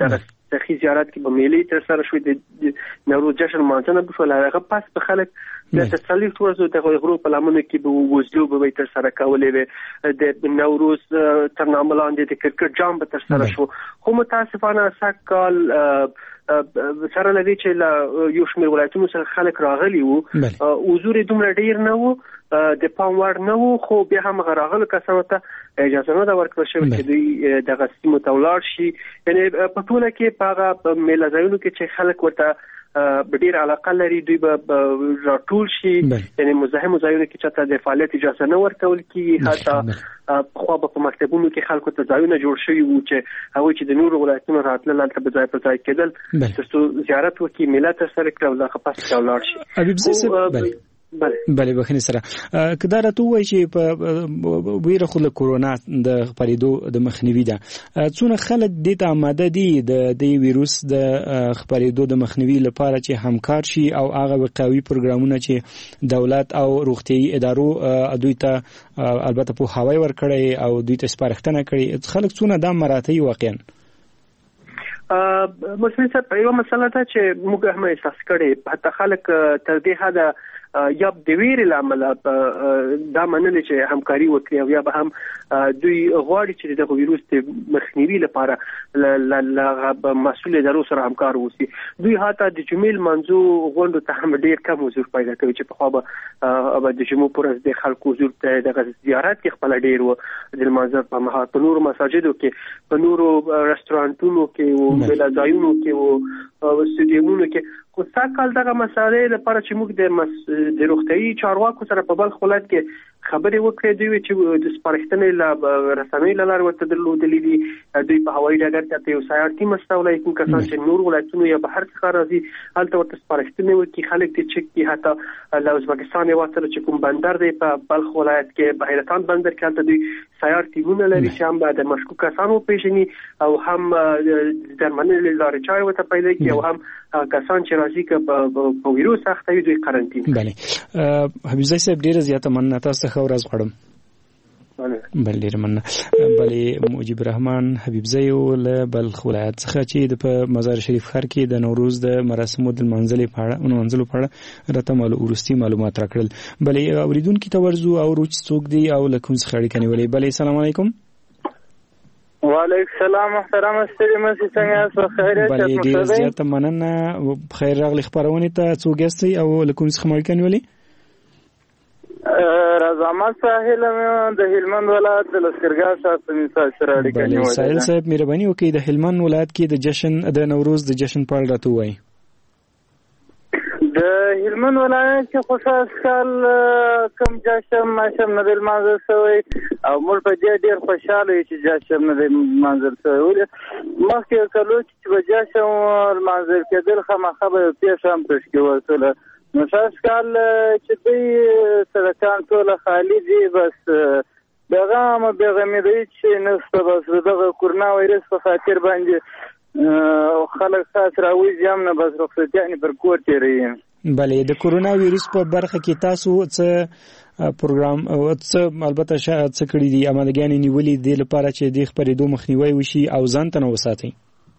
سخی زیارت کې به میلې تر سره شوې د نوروز جشن مانځنه بشول. هغه پس به خلک د تصلیف ورځو د غرو په لمنو کې به وزلو به تر سره کولې د نوروز تر نامه لاندې د کرکټ جام به تر سره شو. خو متاسفانه سکال سره لدی چې یو شمېر ولایتونو سره خلک راغلي وو، حضور دومره ډیر نه وو، د پام وړ نه وو، خو بیا هم راغلو کسانو ته اجازه نه ده ورکړل شوې چې دوی دغه سیمو ته ولاړ شي. یعنی په ټوله کې په هغه میله ځایونو کې چې خلک ورته ډیر علاقه لري دوی به راټول شي. یعنی مزاحمو ځایونو کې چاته د فعالیت اجازه نه ورکول کیږي. حتی خو په مکتبونو کې خلکو ته ځایونه جوړ شوي وو چې هغوی چې د نورو ولایتونو راتلل هلته به ځای پر ځای کېدل ترڅو زیارت وکړي، میله ترسره کړي او هغه پس ته ولاړ شي. بله بخښنې سره که دا راته ووایي چې په ویره خو له کورونا د خپرېدو د مخنیوي ده، څونه خلک دې ته آماده دي د دې ویروس د خپرېدو د مخنیوي لپاره چې همکار شي او هغه وقایوي پروګرامونه چې دولت او روغتیايي ادارو دوی ته البته پوهاوی ورکړی او دوی ته سپارښتنه کړې، خلک څونه دا مراعاتوي واقعا؟ مسلم صاحب یو مسله ده چې موږ هم احساس کړی، حتی خلک تر دې حده یا د ویرې لامل دا منل چې همکاري وکړي او یا به هم دوی غواړي چې دغه ویروس د مخنیوي لپاره له مسؤل ادارو سره همکار وسی. دوی حتی د جمعې لمانځو غونډو ته هم ډیر کم حضور پیدا کوي چې په خو به د جمعې پر ورځ د خلکو حضور ته دغه زیارت کې خپل ډیر و د لمانځه په مهال په نورو مساجدو کې، په نورو رستورانتونو کې او بل ځایونو کې او سټیډیومونو کې. خو ساکال دغه مسالې لپاره چې موږ د روغتیايي چارواکو سره په بل ولایت کې خبرې وکړې، دوی چې د سپارښتنې له رسنۍ له لارې ورته درلودلې دي. دوی په هوایي ډګر کې یو سیار ټیم استولای، کوم کسان چې نور ولایتونو یا بهر څخه راځي هلته ورته سپارښتنې وکړي، خلک دې چک کړي. حتی له ازبکستان یو سره چې کوم بندر دی په بلخ ولایت کې بهیرتان بندر کې هلته دوی سیار ټیمونه لري چې هم د مشکوک کسانو پیژني او هم درملنې لارې چارې ورته پیدا کړي او هم کسان چې راځي که په ویروس اخته وي دوی قرنطین. بله حبیبزی صاحب ډیره زیاته مننه، تاسو ته ښه ورځ غواړم. بله ډیره مننه. بله مجیب الرحمن حبیبزی له بلخ ولایت څخه چې د په مزار شریف ښار کې د نوروز د مراسمو د لمانځلو په اړه راته وروستي معلومات راکړل. بله اوریدونکي ته ورځو او روچ څوک دی او له کوم څخه اړیکه نیولې. بله السلام علیکم. وعلیکم السلام محترم استری مسی څنګه یاست؟ خیر یاست؟ بله ډیره زیاته مننه. خیر راغلی خبرونه ته څوک یاستئ او له کوم څخه اړیکه نیولې؟ رضامت ساحل د هلمند ولایت د لشکرګاه شاته مثال سره اړیکه نیولې. ساحل صاحب مهرباني وکړئ د هلمند ولایت کې د نوروز د جشن په اړه راته ووایئ. د هلمند ولایت کې خوشحال کال کم جشن ماشم نه د لمانځل شوی او موږ په دې ډېر خوشحاله یو چې جشن نه د لمانځل شوی. ولې مخکې کلو چې به جشن لمانځل کېدل خامخا به یو پیښه هم پېښ کېدله. نو شاید کال چې دوی سړکان ټوله خالي دي، بس دغه بېغمېدوي چې نشته، بس دغه کورونا وایرس په خاطر باندې خلک خاص راوځي هم نه، بس رخصتیانې پر کور تېروي. بله د کورونا ویروس په برخه کې تاسو څه پروګرام او څه البته څه کړي دي امادګانې نیولې دي لپاره چې د خپرېدو مخنیوی وشي او ځان ته نه وساتئ؟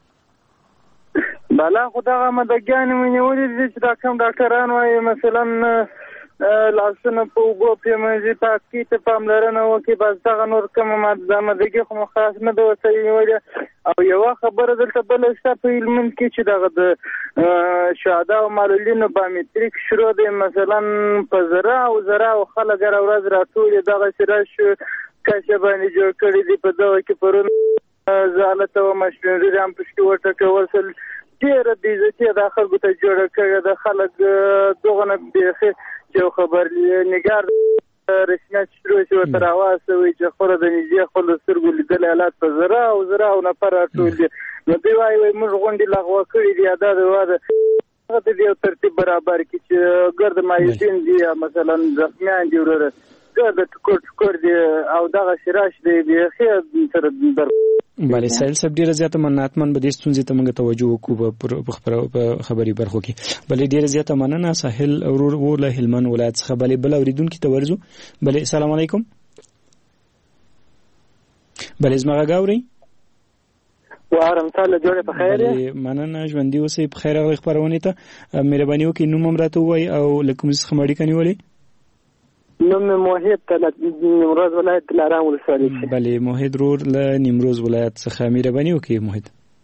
بله خو دغه امادګانې مې نیولې دي چې دا کوم ډاکټران وایي مثلا لاسونه په اوبو پرېمنځي، پاکۍ ته پاملرنه وکړي، بس دغه نور کوم امادګي خو مو خاص نه ده ورته نیولې. او یوه خبره دلته بله شته په هلمند کې چې دغه د شهدا او معلولینو بایومټریک شروع دی، مثلا په زره او خلک هره ورځ راټول دغسې راشو کشه باندې جوړ کړي دي. په دغه کې پرون زه هلته وم شپېنځلي هم پشکې وټکول شول، ډېره بېعزتي دا خلکو ته جوړه کړې ده. خلک دغه نه بیخي چې یو خبرنګار رسمیت شروع شي ورته راواستوي چې خپله د نږدې خپلو سترګو لیدلی حالات په زره او نفر راټول دي. نو دوی وایي موږ غونډې لغوه کړي دي، دا د هغه د یو ترتیب برابر کړي چې ګرد مایوسین دي مثلا زخمیان دي وروره ګرد ټکور دي او دغه شراش دی بیخي سره در. بله سایل صاحب ډیره زیاته مننه، حتماً به دې ستونزې ته موږ توجه وکړو په خبري برخو کې. بله ډیره زیاته مننه ساحل ورور له هلمند ولایت څخه. بله بل اوریدونکي ته ورځو. بله السلام علیکم. بله زما غږ اورئ؟ وارم تعالی جوړه په خیر یې مننه ژوندۍ اوسئ په خیر راغلی خپرونې ته مهرباني وکړئ نوم هم راته ووایئ او له کوم څخه اړیکه نیولې نوم مې موحد نیمروز ولایت دلارام ولسوالۍ بلې موحد رور له نیمروز ولایت څخه مهرباني وکړئ موحد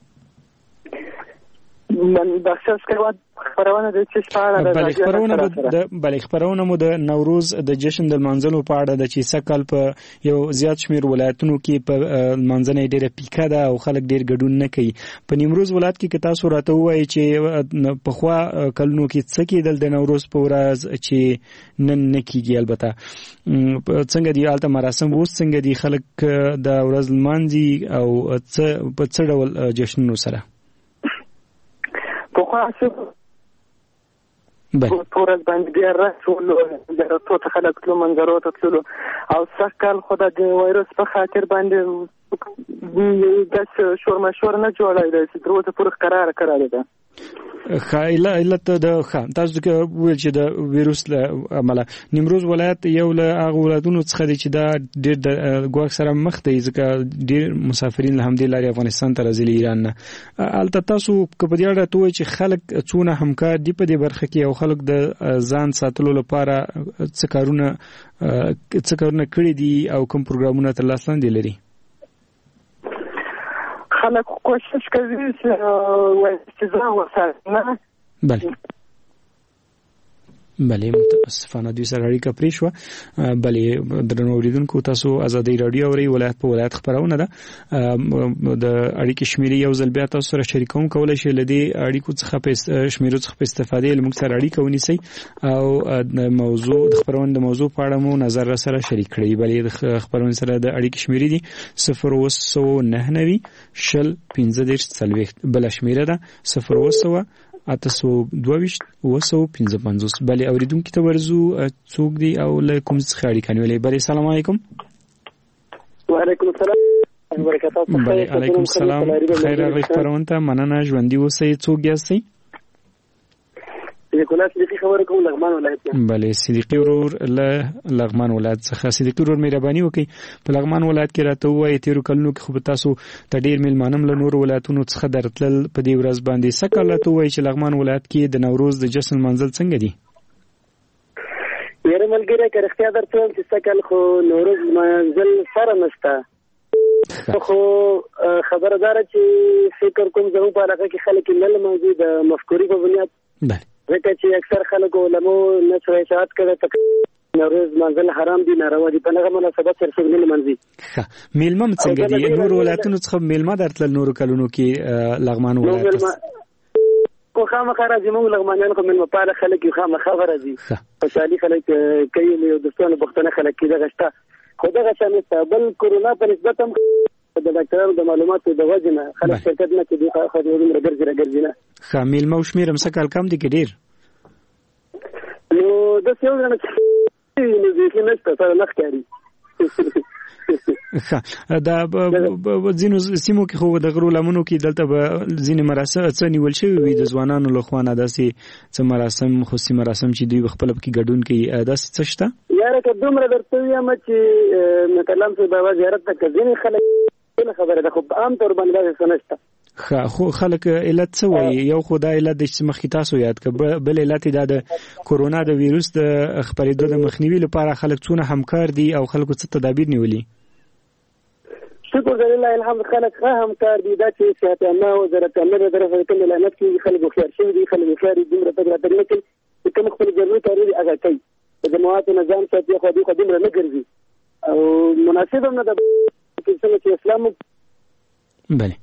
من بخشش کوم خبرونه د چش په اړه بلې خبرونه مو د نوروز د جشن د لمانځلو په اړه د چې سکل په یو زیات شمیر ولایتونو کې په لمانځنه ډیره پیکه ده او خلک ډیر ګډون نه کوي په نیمروز ولایت کې تاسو راته وایي چې په خوا کلونو کې څه کېدل د نوروز په ورځ چې نن نه کیږي البته څنګه دی البته مراسم اوس څنګه دی خلک د ورځ لمانځي او په څه ډول جشنونو سره په خوا ټول باندې ډیر رسول د ټول خلک ټول منظرو ته تللو او سکل خدای د وایرس په خاطر باندې د شور مشور نه جوړای دی چې دروازه پر قرار ده خایله علت د تاسو کې ویل چې د وایروس له عمله نیمروز ولایت یو له هغه ولایتونو څخه دی چې دا ډېر د ګواښ سره مخ دی ځکه ډېر مسافرین له همدې لارې افغانستان ته راځي ایران نه البته تاسو په دې اړه ته وایي چې خلک څونه همکار دي په دې برخه کې او خلک د ځان ساتلو لپاره څه کارونه کړي دي او کوم پروګرامونه تر لاس لاندې لري خلک کوشش کوي چې ځان وساتي بلې متاسفانه دوی سره اړیکه پرې شوه بلې درنو اوریدونکو تاسو ازادي رادیو اوري ولایت په ولایت خبرونه ده د اړیکې شمیرې یو ځل بیا تاسو سره شریکوم کولای شئ لدی اړیکو څخه په شمیرو څخه په استفاده لمږ سره اړیکه ونیسئ او د موضوع د خبرونه د موضوع په اړه مو نظر سره شریک کړئ بلې د خبرونه سره د اړیکې شمیرې دي 090901540 بل شمیره ده 0 اتاسو 22 255 بلې اوریدونکو ته ورزو څوک دی او له کوم څخه اړیکه نیولې بلې السلام علیکم وعلیکم السلام بلې علیکم السلام خیر راغلی خبرونه ته مننه ژوندۍ اوسئ څوک یاستئ صدیقی خبر کوم لغمان ولایت بلې صدیقی ورور له لغمان ولایت څخه صدیقی ورور مهرباني وکړئ په لغمان ولایت کې راته وایي تیرو کلونو کې خو تاسو ته ډیر میلمانم له نور ولایتونو څخه درتل په دې ورځ باندې سکه راته وایي چې لغمان ولایت کې د نوروز د جشن منځل څنګه دي یاره ملګری که رښتیا درته وایم چې سکه خو نوروز منځل سره نشته خو خبردار چې فکر کوم زموږ په علاقه کې خلک نه لمانځي د مفکورې په بنیاد ځکه چې اکثر خلک علماء نشر اشاعت کوي نوروز منځل حرام دي ناروا دي په هغه مناسبت سره څنګه لمانځي میلمه څنګه دي نور ولایتونو څخه میلمه درتل نور کلونو کې لغمان ولایت خو خامخا راځي موږ لغمانیان خو مېلمه پاله خلک یو خامخا راځي خوشحالي خلک کوي یو دوستانو پښتنه خلک کې دغه شته خو دغه شامل بل کورونا په نسبت هم د ډاکټرانو د معلوماتو د وجه نه خلک شرکت نه کوي خو د عمر ګرځي نه خامل مو شمیر هم سکه کم دي کې ډیر نو د څه یو نه نو دې کې نشته سره نه ښکاري دا ځینو سیمو کې خو د غرو لمنو کې دلته ځینې مراسم څه نیول شوی وي د ځوانانو له خوا نه داسې څه مراسم خصوصي مراسم چې دوی خپل کې ګډون کوي داسې څه شته یاره که دومره درته وایم چې مثلا څه بابا زیارت ته ځینې خلک خبره ده خو عام طور باندې څه نشته خو خلک علت څه وایي یو خدای علت د مخکې تاسو یاد کړ بل علت د کورونا د وایروس د خپرېدو د مخنیوي لپاره خلک څونه همکار دي او خلکو څه تدابیر نیولي شکر لله الحمد خلک همکار دي دا چې صحت عامه وزارت عامه د طرفه کوم اعلانات کوي خلک خيار شوي دي خلک خيار دي دومره تګ لیکن کوم خپل ضروري کار دي هغه کوي د جماعت نظام ساتي خو دې دومره نه ګرځي او مناسب هم نه ده چې اسلام بله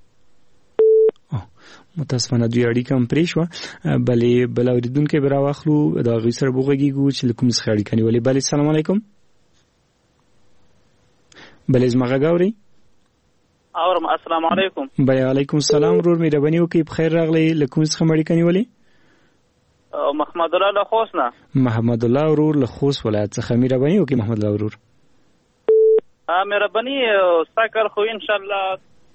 متاسفانه دوی اړیکه هم پرې شوه بلې بل اورېدونکی به راواخلو د هغوی سره به وغږېږو چې له کوم څخه اړیکه نیولې بلې السلام علیکم بلې زما غږ اورئ اورم السلام علیکم بلې علیکم السلام ورور مهرباني وکړئ په خیر راغلی له کوم څخه اړیکه نیولې محمد الله له خوست نه محمد الله ورور له خوست ولایت څخه مهرباني وکړئ محمد الله ورور مهرباني ساکر خو ان شاء الله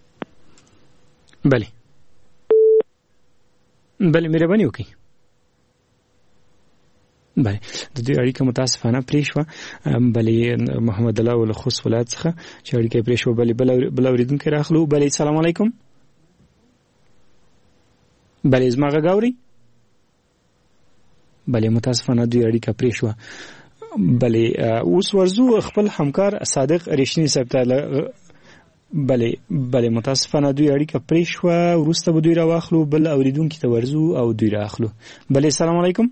بله مهرباني وکړئ بله د دې اړیکه متاسفانه پرې شوه بلې محمد الله له خوست ولایت څخه چې اړیکه پرې شوه بلې بل اورېدونکی راخلو بلې السلام علیکم بلې زما غږ اوري؟ بلې متاسفانه دوی اړیکه پرې شوه. بلې اوس ورځو خپل همکار صادق ریشنی صاحب ته بلې متاسفانه دوی اړیکه پرې شوه، وروسته به دوی راواخلو، بل اوریدونکي ته ورځو او دوی رااخلو. بلې سلام علیکم.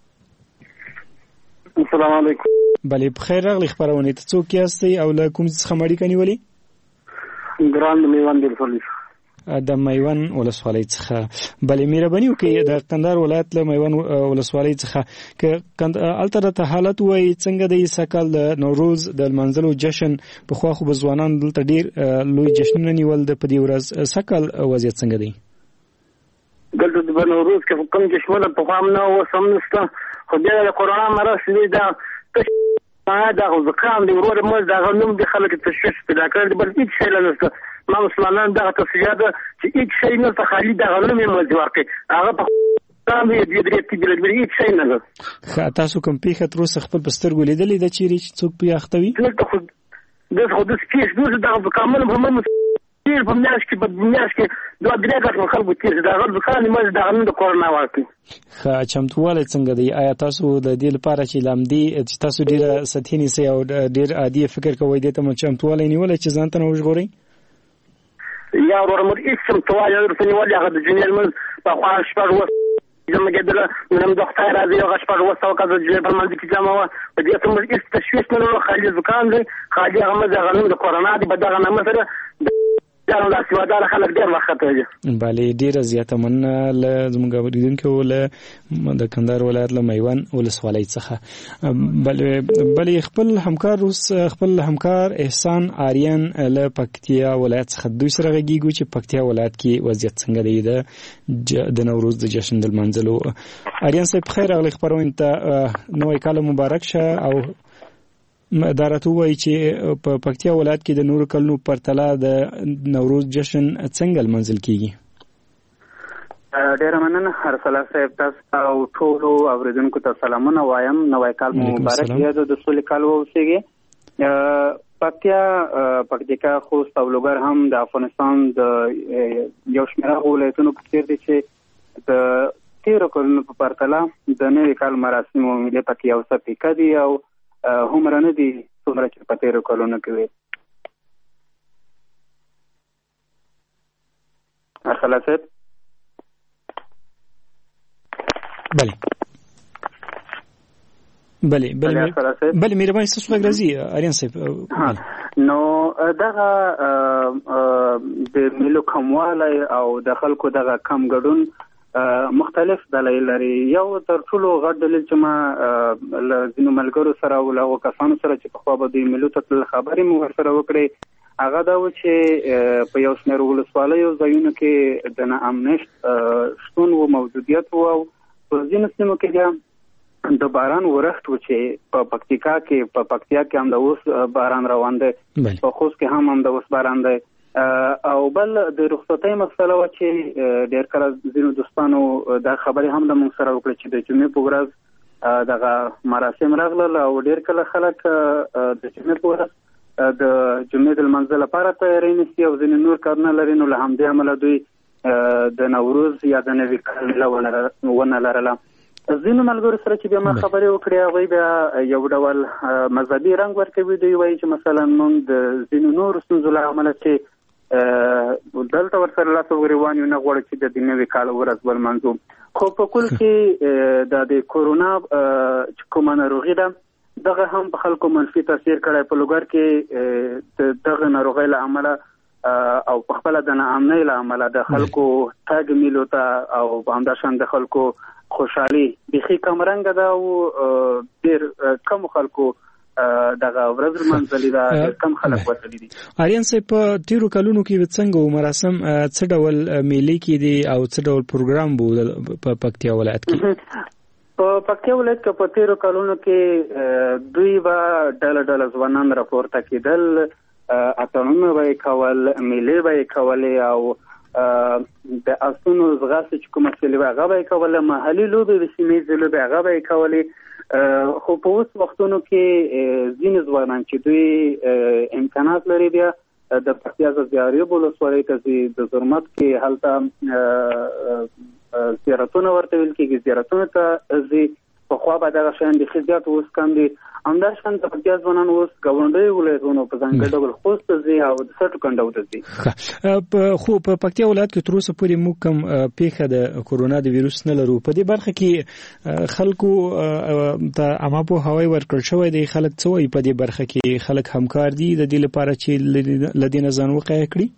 السلام علیکم. بلې بخیر راغلی خپرونې ته. څوک یاستئ او له کوم څخه اړیکه نیولې؟ ګران د میوند ولسوالۍ د میوند ولسوالۍ څخه. بلې مهرباني وکړئ د کندهار ولایت له میوند ولسوالۍ څخه که هلته راته حالت وایي څنګه دی سږکال د نوروز د لمانځلو جشن پخوا خو به ځوانان دلته ډېر لوی جشنونه نیول د په دې ورځ سږکال وضعیت څنګه دی؟ دلته د نوروز کې کوم جشنونه پخوا هم نه اوس هم نشته، خو بیا د کورونا مرض دی دا زکام دی ورور موږ دغه نوم د خلک تشویش پیدا کړی بل هیڅ شی نه نشته. ما مسلمانان دغه توصیه ده چې هیڅ شی نه ته خالي دغه نوم یې موږ ورکړي هغه په تاسو یې دې دې هیڅ شی نه ده. تاسو کوم پیښه تر اوسه خپل په سترګو لیدلې ده چیرې چې څوک پې اخته وي؟ د خو د سپیس دوی دغه زکامونه هم تیر په میاشت کې دوه درې کسان خلکو تیر دغه ځکان موږ دغه نوم د کورونا ورکړي. ښه چمتووالی څنګه دی؟ آیا تاسو د دې لپاره چې لامدي چې تاسو ډېره سطحي نیسئ او ډېر عادي فکر کوئ دې ته مو چمتووالی نیولی چې ځان ته نه وژغورئ؟ یا ورور موږ هېڅ چمتووالی ورته نیولي هغه د جمعې لمونځ پخوا شپږ اووه زموږېدله نن د خدای راځي هغه شپږ اووه سوه کسه د جمعې په لمانځه کې جمع وه په دې څه موږ هېڅ تشویش نه لرو. خالي زکام دی، خالي هغه موږ هغه نوم د کورونا دی، په دغه نامه سره بله ډیره زیاته مننه له زموږ اوریدونکو له د کندهار ولایت له میوند ولسوالۍ څخه. بلې خپل همکار احسان آریان له پکتیا ولایت څخه دوی سره غږیږو چې پکتیا ولایت کې وضعیت څنګه دی د نوروز د جشن د لمانځلو. آریان صاحب خیر راغلی خپرونې ته، نوی کال مبارک شه. او دا راته ووایي چې په پکتیا ولایت کې د نورو کلونو پرتله د نوروز جشن څنګه لمانځل کیږي؟ ډېره مننه ارسلا صاحب، تاسو او ټولو اورېدونکو ته سلامونه وایم. نوی کال مبارک یا د سولې کال واوسېږي. پکتیکا خوست او لوګر هم د افغانستان د یو شمېره ولایتونو په څېر دي چې د تېرو کلونو په پرتله د نوي کال مراسمو ملي پکې یو څه پیکه دي او هومره نه دي څومره چې په تېرو کلونو کې وي. ارسلا صاحب. بله مهرباني ستاسو غږ راځي آریان صاحب. نو دغه د ملو کموالی او د خلکو دغه کم ګډون مختلف دلایل لري. یو تر ټولو غټ دلیل چې ما له ځینو ملګرو سره او له هغو کسانو سره چې پخوا به دوی ملو ته تلل خبرې مو ورسره وکړې هغه دا و چې په یو شمېر ولسوالیو ځایونو کې د ناامنښت شتون و، موجودیت و، او په ځینو سیمو کې بیا د باران ورښت و چې په پکتیا کې هم د اوس باران روان دی، په خوست کې هم د اوس باران دی. او بل د رخصتۍ مسله وه چې ډېر کله ځینو دوستانو دا خبرې هم د موږ سره وکړې چې د جمعې په ورځ دغه مراسم راغلل او ډېر کله خلک د جمعې په ورځ د جمعې د لمانځه لپاره تیاری نیسي او ځینې نور کارونه لري. نو له همدې امله دوی د نوروز یا د نوي کال میله ونه لرله. ځینو ملګرو سره چې بیا ما خبرې وکړې هغوی بیا یو ډول مذهبي رنګ ورکوي. دوی وایي چې مثلا موږ د ځینو نورو ستونزو له امله چې دلته ورسره لاس وګریوان یو نه غواړو چې د نوي کال ورځ ولمانځو. خو په کل کې د کورونا چې کومه ناروغي ده دغه هم په خلکو منفي تاثیر کړی. په لوګر کې دغه ناروغۍ له امله او په خپله د ناامنۍ له امله د خلکو تګ میلو ته او همداشان د خلکو خوشحالي بیخي کمرنګه ده او ډېر کمو خلکو دغه ورځ لمانځلې ده، کم خلک ورتلي دي. آریان صاحب په تېرو کلونو کې څنګه و مراسم؟ څه ډول میلې کېدې او څه ډول پروګرام به په پکتیا ولایت کې؟ په پکتیا ولایت کې په تېرو کلونو کې دوی به ډله ځوانان راپورته کېدل، اتڼونه به یې کول، میلې به یې کولې او د اسونو ځغاستې چې کومه سیلې وه هغه به یې کوله، محلي لوبې د سیمې لوبې هغه به یې کولې. خو په اوس وختونو کې ځینې ځوانان چې دوی امکانات لري بیا د پکتیا د زیاریب ولسوالۍ ته ځي، د زرمت کې هلته زیارتونه ورته ویل کېږي، زیارتونه ته ځي. پخوا به دغه شیان بیخي زیات اوس کم دي. همداشان د پکتیا ځوانان اوس ګاونډیو ولایتونو په ځانګړي ډول خوست ته ځي او د سټو کنډو ته ځي. خو په پکتیا ولایت کې تر اوسه پورې موږ کوم پیښه د کورونا د ویروس نه لرو. په دې برخه کې خلکو ته عامه پوهاوی ورکړل شوی دی. خلک څه وایي په دې برخه کې؟ خلک همکار دي د دې لپاره چې له دې نه ځان وقایع کړي؟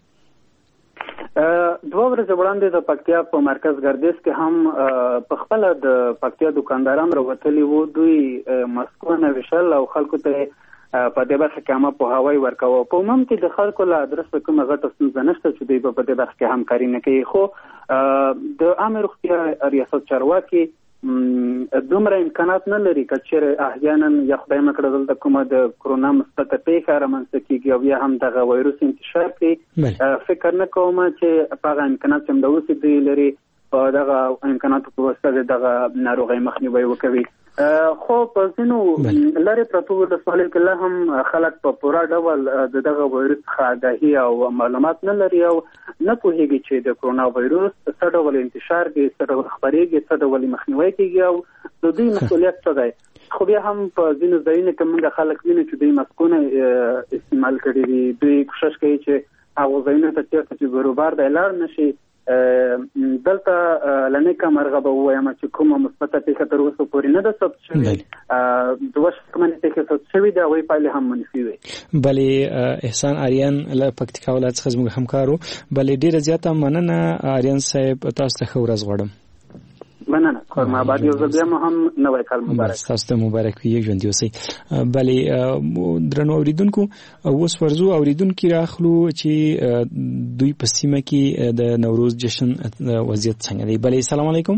2 ورځې وړاندې د پکتیا په مرکز ګردیز کې هم په خپل د پکتیا دکانداران راوتلي وو. دوی مسکونه وشل او خلکو ته په دې برخه کې عامه پوهاوی ورکاوه. په عموم کې د خلکو له ادرس کومه غټه ستونزه نشته چې دوی په دې برخه کې همکاري نه کوي. خو د عامه روغتیا ریاست چارواکي دومره امکانات نه لري که چېرې احیانا یا خدای مکړه دلته کومه د کرونا مثبته پیښه رامنځته کېږي او یا هم دغه وایروس انتشار کوي. فکر نه کوم چې په هغه امکانات چې همداوسې دوی لري په دغه امکاناتو په واسطه د دغه ناروغۍ مخنیوی وکوي. خو په ځینو لرې پرتو ولسوالیو کې لا هم خلک په پوره ډول د دغه وایروس څخه آګاهي او معلومات نه لري او نه پوهېږي چې د کرونا وایروس څه ډول انتشار کوي، څه ډول خپرېږي، څه ډول مخنیوی کېږي او د دوی مسؤلیت څه دی. خو بیا هم په ځینو ځایونو کې موږ خلک وینو چې دوی مسکونه استعمال کړي دي. دوی کوشش کوي چې هغو ځایونو ته چېرته چې بروبار دی لاړ نه شي. دلته لنیکه مرغه به ووایم چې کومه مثبته پیښه تر اوسه پورې نه ده ثبت شوې. 2 شکمنې پیښې ثبت شوې دي، هغوی پایلې هم منفي وي. بلې احسان آریان له پکتیکا ولایت څخه زموږ همکار وو. بلې ډېره زیاته مننه آریان صاحب، تاسو ته ښه ورځ غواړم. مننه. خورما آباد یو ځل بیا مو هم نوی کال مبارک. تاسو ته مبارک وي، ژوندي اوسئ. بلې درنو اوریدونکو، اوس ورځو اوریدونکي راخلو چې دوی په سیمه کې د نوروز جشن وضعیت څنګه دی. بلې سلام علیکم.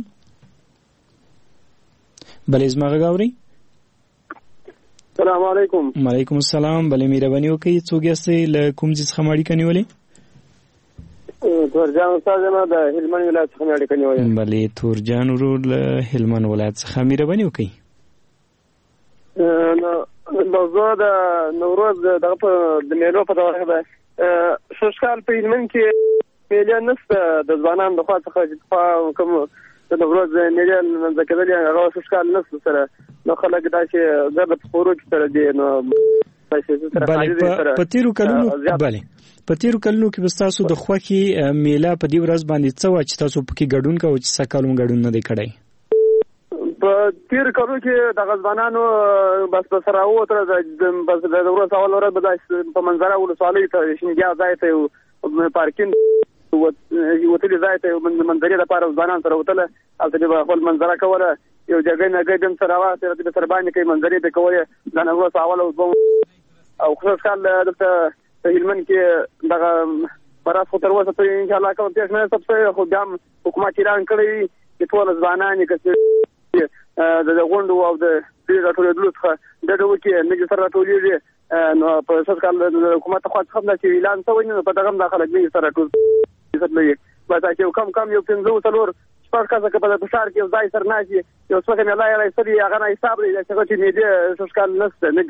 بلې زما غږ اورئ؟ سلام علیکم. وعلیکم السلام. بلې مهرباني وکړئ، څوک یاستئ، له کوم ځای څخه اړیکه نیولې؟ تورجان استاد ما د هلمند ولایت څخه اړیکه نیولې. بلې تورجان ورور له هلمند ولایت څخه مهرباني وکړئ. موضوع د نوروز دغه په د میلو په توګه ده. شوشکال په هلمند کې میلې نشته د ځوانانو د خوا څخه چې کوم د نوروز میلې منځ کېدلې هغه شوشکال نشته سره. نو خلک دا چې ګرد په خورو کې سره دي. نو په تیرو کلونو کې به تاسو د خوښې میله په دې ورځ باندې څه وه چې تاسو پکې ګډون کوئ چې څه کال مو ګډون نه دی کړی؟ په تیر کلونو کې د غزبانانو بس په سره ووتره بس د ورځ اول ورځ به په منظره ولسوالۍ ته شینګیا ځای ته پارکینګ وتلي ځای ته منظرې لپاره ځوانان سره وتله. هلته به خپل منظره کوله، یو جګړې نه ګډم سره واسطه د سره باندې کوي منظرې به کولې. د نوروز اول او خصوص کال دلته په هلمند کې دغه براس خو تر اوسه پورې ان شاء الله کوم پیښ نه ثبت. خو بیا حکومت اعلان کړی چې ټول ځوانان چې د غونډو او د دې راټولېدلو څخه د ډول کې نه سره راټولېږي. نو په اساس کال د حکومت خو څخه چې اعلان شوی نه په دغه داخله کې سره راټول بس چې کم یو 15 شپږ کسه په بشار کې ځای سر ناشي یو څه کې ملای راځي هغه نه حساب دی چې دې سوشکال نشته نه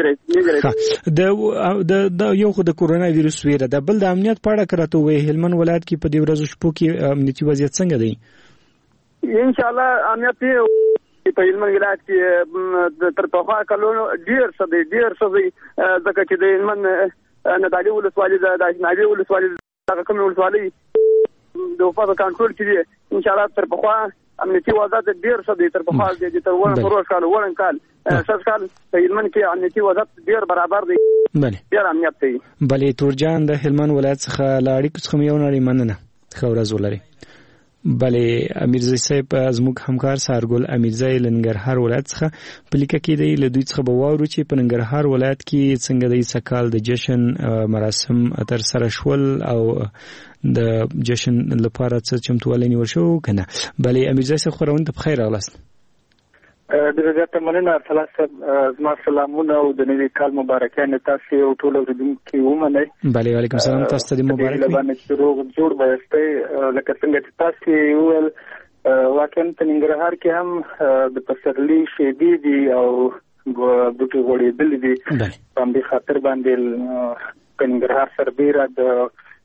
ګرځي. د یو خو د کورونا وایروس ویره د بل د امنیت په اړه کراته وې هلمند ولایت کې په دې ورځو شپو کې امنیتي وضعیت څنګه دی؟ ان شاء الله امنیت په هلمند ولایت کې تر پخوا کلونو ډیر څه دی ځکه چې د هلمند ندالي ولسوالۍ د اشنابي ولسوالۍ دغه کوم ولسوالۍ د وفات کنټرول کې ان شاء الله تر پخوا امنیتي وضعیت ډیر څه دی. تر پخوا د تر ورور کال شش کال په هلمند کې امنیتي وضعیت ډیر برابر دی. ډیر امنیت دی. بلې تورجان د هلمند ولایت څخه له اړیکو څخه یو نړۍ مننه. ښه ورځ ولرئ. بلې امیرزی صاحب زموږ همکار سارګل امیرزی لنګرهار ولایت څخه په لیکه کې دی له دوی څخه به واورو چې په ننګرهار ولایت کې څنګه د سکال د جشن مراسم تر سره شول او د جشن لپاره څه چمتووالی نیول شو کنه. بلې امیرزی صاحب خورون ته بخیر راغلاست. ډېره زیاته مننه ارسلا صاحب. زما سلامونه او د نوي کال مبارکیانې تاسو او ټول اوریدونکي ومنئ. بلې وعلیکم السلام. تاسو ته مبارک وي. باندې روغ جوړ بهسته لکه څنګه چې تاسو ویل واقعا په ننګرهار کې هم د پسرلي شېبې دي او بوټي غوړېدلي دي. په همدې خاطر باندې په ننګرهار سربیره د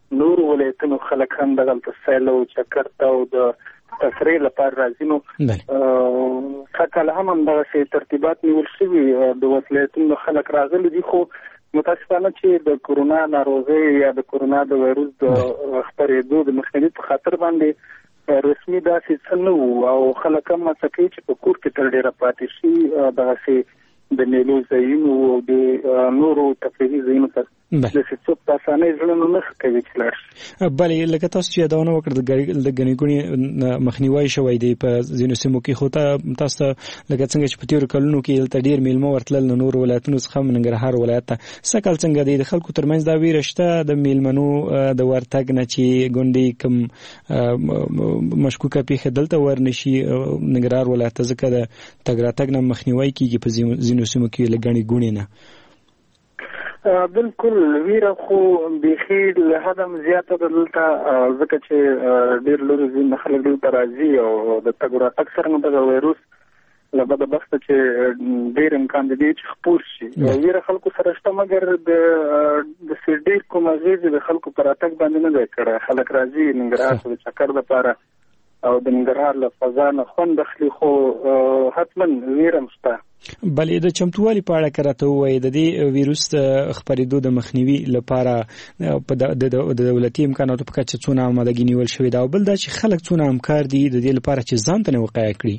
نور ولایتونو خلک هم دغلته سیل او چکر ته او د تفریح لپاره راځي. نو کله هم همدغسې ترتیبات نیول شوي د ولایتونو خلک راغلي دي، خو متاسفانه چې د کورونا ناروغۍ یا د کورونا د وایروس د خپرېدو د مخنیوي په خاطر باندې رسمي داسې څه نه وو او خلک هم هڅه کوي چې په کور کې تر ډېره پاتې شي، دغسې د میلو ځایونو او د نورو تفریحي ځایونو ته داسې څوک په اسانۍ زړه نه کوي چې لاړ شي. بلې لکه تاسو چې یادونه وکړه د ګڼې ګوڼې مخنیوی شوی دی په ځینو سیمو کې، خو تاسو ته لکه څنګه چې په تېرو کلونو کې دلته ډېر میلمه ورتلل د نورو ولایتونو څخه ننګرهار ولایت ته، سږ کال څنګه دی د خلکو ترمنځ دا ویره شته د میلمنو د ورتګ نه چې ګوندې کوم مشکوکه پیښه دلته ورنشي ننګرهار ولایت ته، ځکه د تګ راتګ نه مخنیوی کېږي په ځینو سیمو کې له ګڼې ګوڼې نه؟ بالکل ویره خو بیخي له حده زیاته ده دلته، ځکه چې ډېر لرې ځینې خلک دلته راځي او د تګ راتګ سره نو دغه وایروس له بدبخته چې ډېر امکان دی چې خپور شي. ویره خلکو سره شته، مګر د ډېر کوم اغېزې د خلکو په راتګ باندې نه دی کړی. خلک راځي ننګرهار ته د چکر دپاره او د ننګرهار له فضا نه خوند اخلي، خو حتما ویره هم شته. بلې د چمتووالي په اړه که راته ووایې د دې ویروس د خپرېدو د مخنیوي لپاره د دولتي امکاناتو په کچه څونه آمادګي نیول شوې ده، او بل دا چې خلک څونه همکار دي د دې لپاره چې ځان ته وقایه کړي؟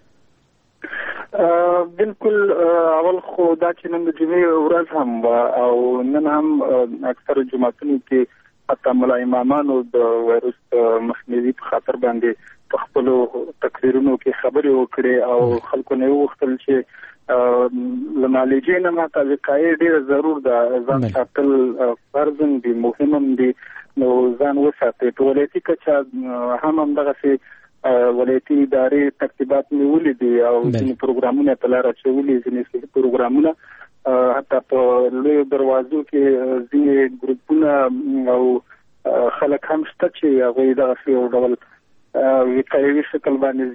بالکل اول خو دا چې نن د جمعې ورځ هم او نن هم اکثر جماعتونو کې حتی ملا امامانو د وایروس مخنیوي په خاطر باندې په خپلو تقریرونو کې خبرې وکړې او خلکو نه وغوښتل چې له نالجې نه ماته وقایې ډېره ضرور ده، ځان ساتل فرض دي، مهم هم دي، نو ځان وساتئ. په ولایتي کچه هم همدغسې ولایتي ادارې ترتیبات نیولي دي او ځینې پروګرامونه په لاره اچولي، ځینې صحي پروګرامونه، حتی په لویو دروازو کې ځینې ګروپونه او خلک هم شته چې هغوی دغسې یو ډول وقایوي شکل باندې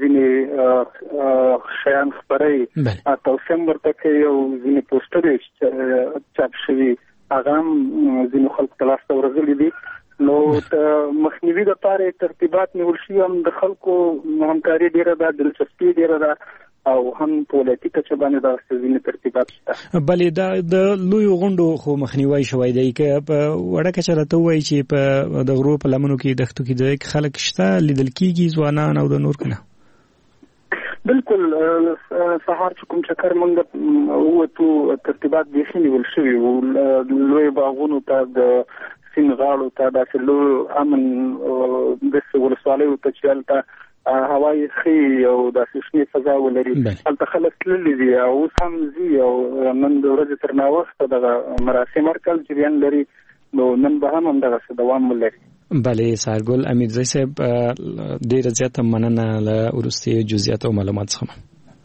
ځینې شیان خپروي، توصیه هم ورته کوي او ځینې پوسټرې چاپ شوي هغه هم ځینو خلکو ته لاسته ورغلي دي. نو د مخنیوي دپاره ترتیبات نیول شوي، هم د خلکو همکاري ډېره ده، دلچسپي ډېره ده او هم په ولایتي کچه باندې دغسې ځینې ترتیبات شته. بلې د لویو غونډو خو مخنیوی شوی دی، که په وړه کچه راته ووایي چې په د غرو په لمنو کې دښتو کې خلک شته لیدل کېږي، ځوانان او د نور که نه؟ بالکل سهار چې کوم چکر موږ ووتو ترتیبات بیخي نیول شوي وو، لویو باغونو ته د سیند غاړو ته داسې لوی امن داسې ولسوالیو ته چې هلته هوا یې ښې او داسې شنې فضا ولري، هلته خلک تللي دي او اوس هم ځي او نن د ورځې تر ناوخته دغه مراسم هر کال جریان لري، نو نن به هم همدغسې دوام ولري. بلې سهارګل امیرزی صاحب ډېره زیاته مننه له وروستي جزئیات او معلومات څخه.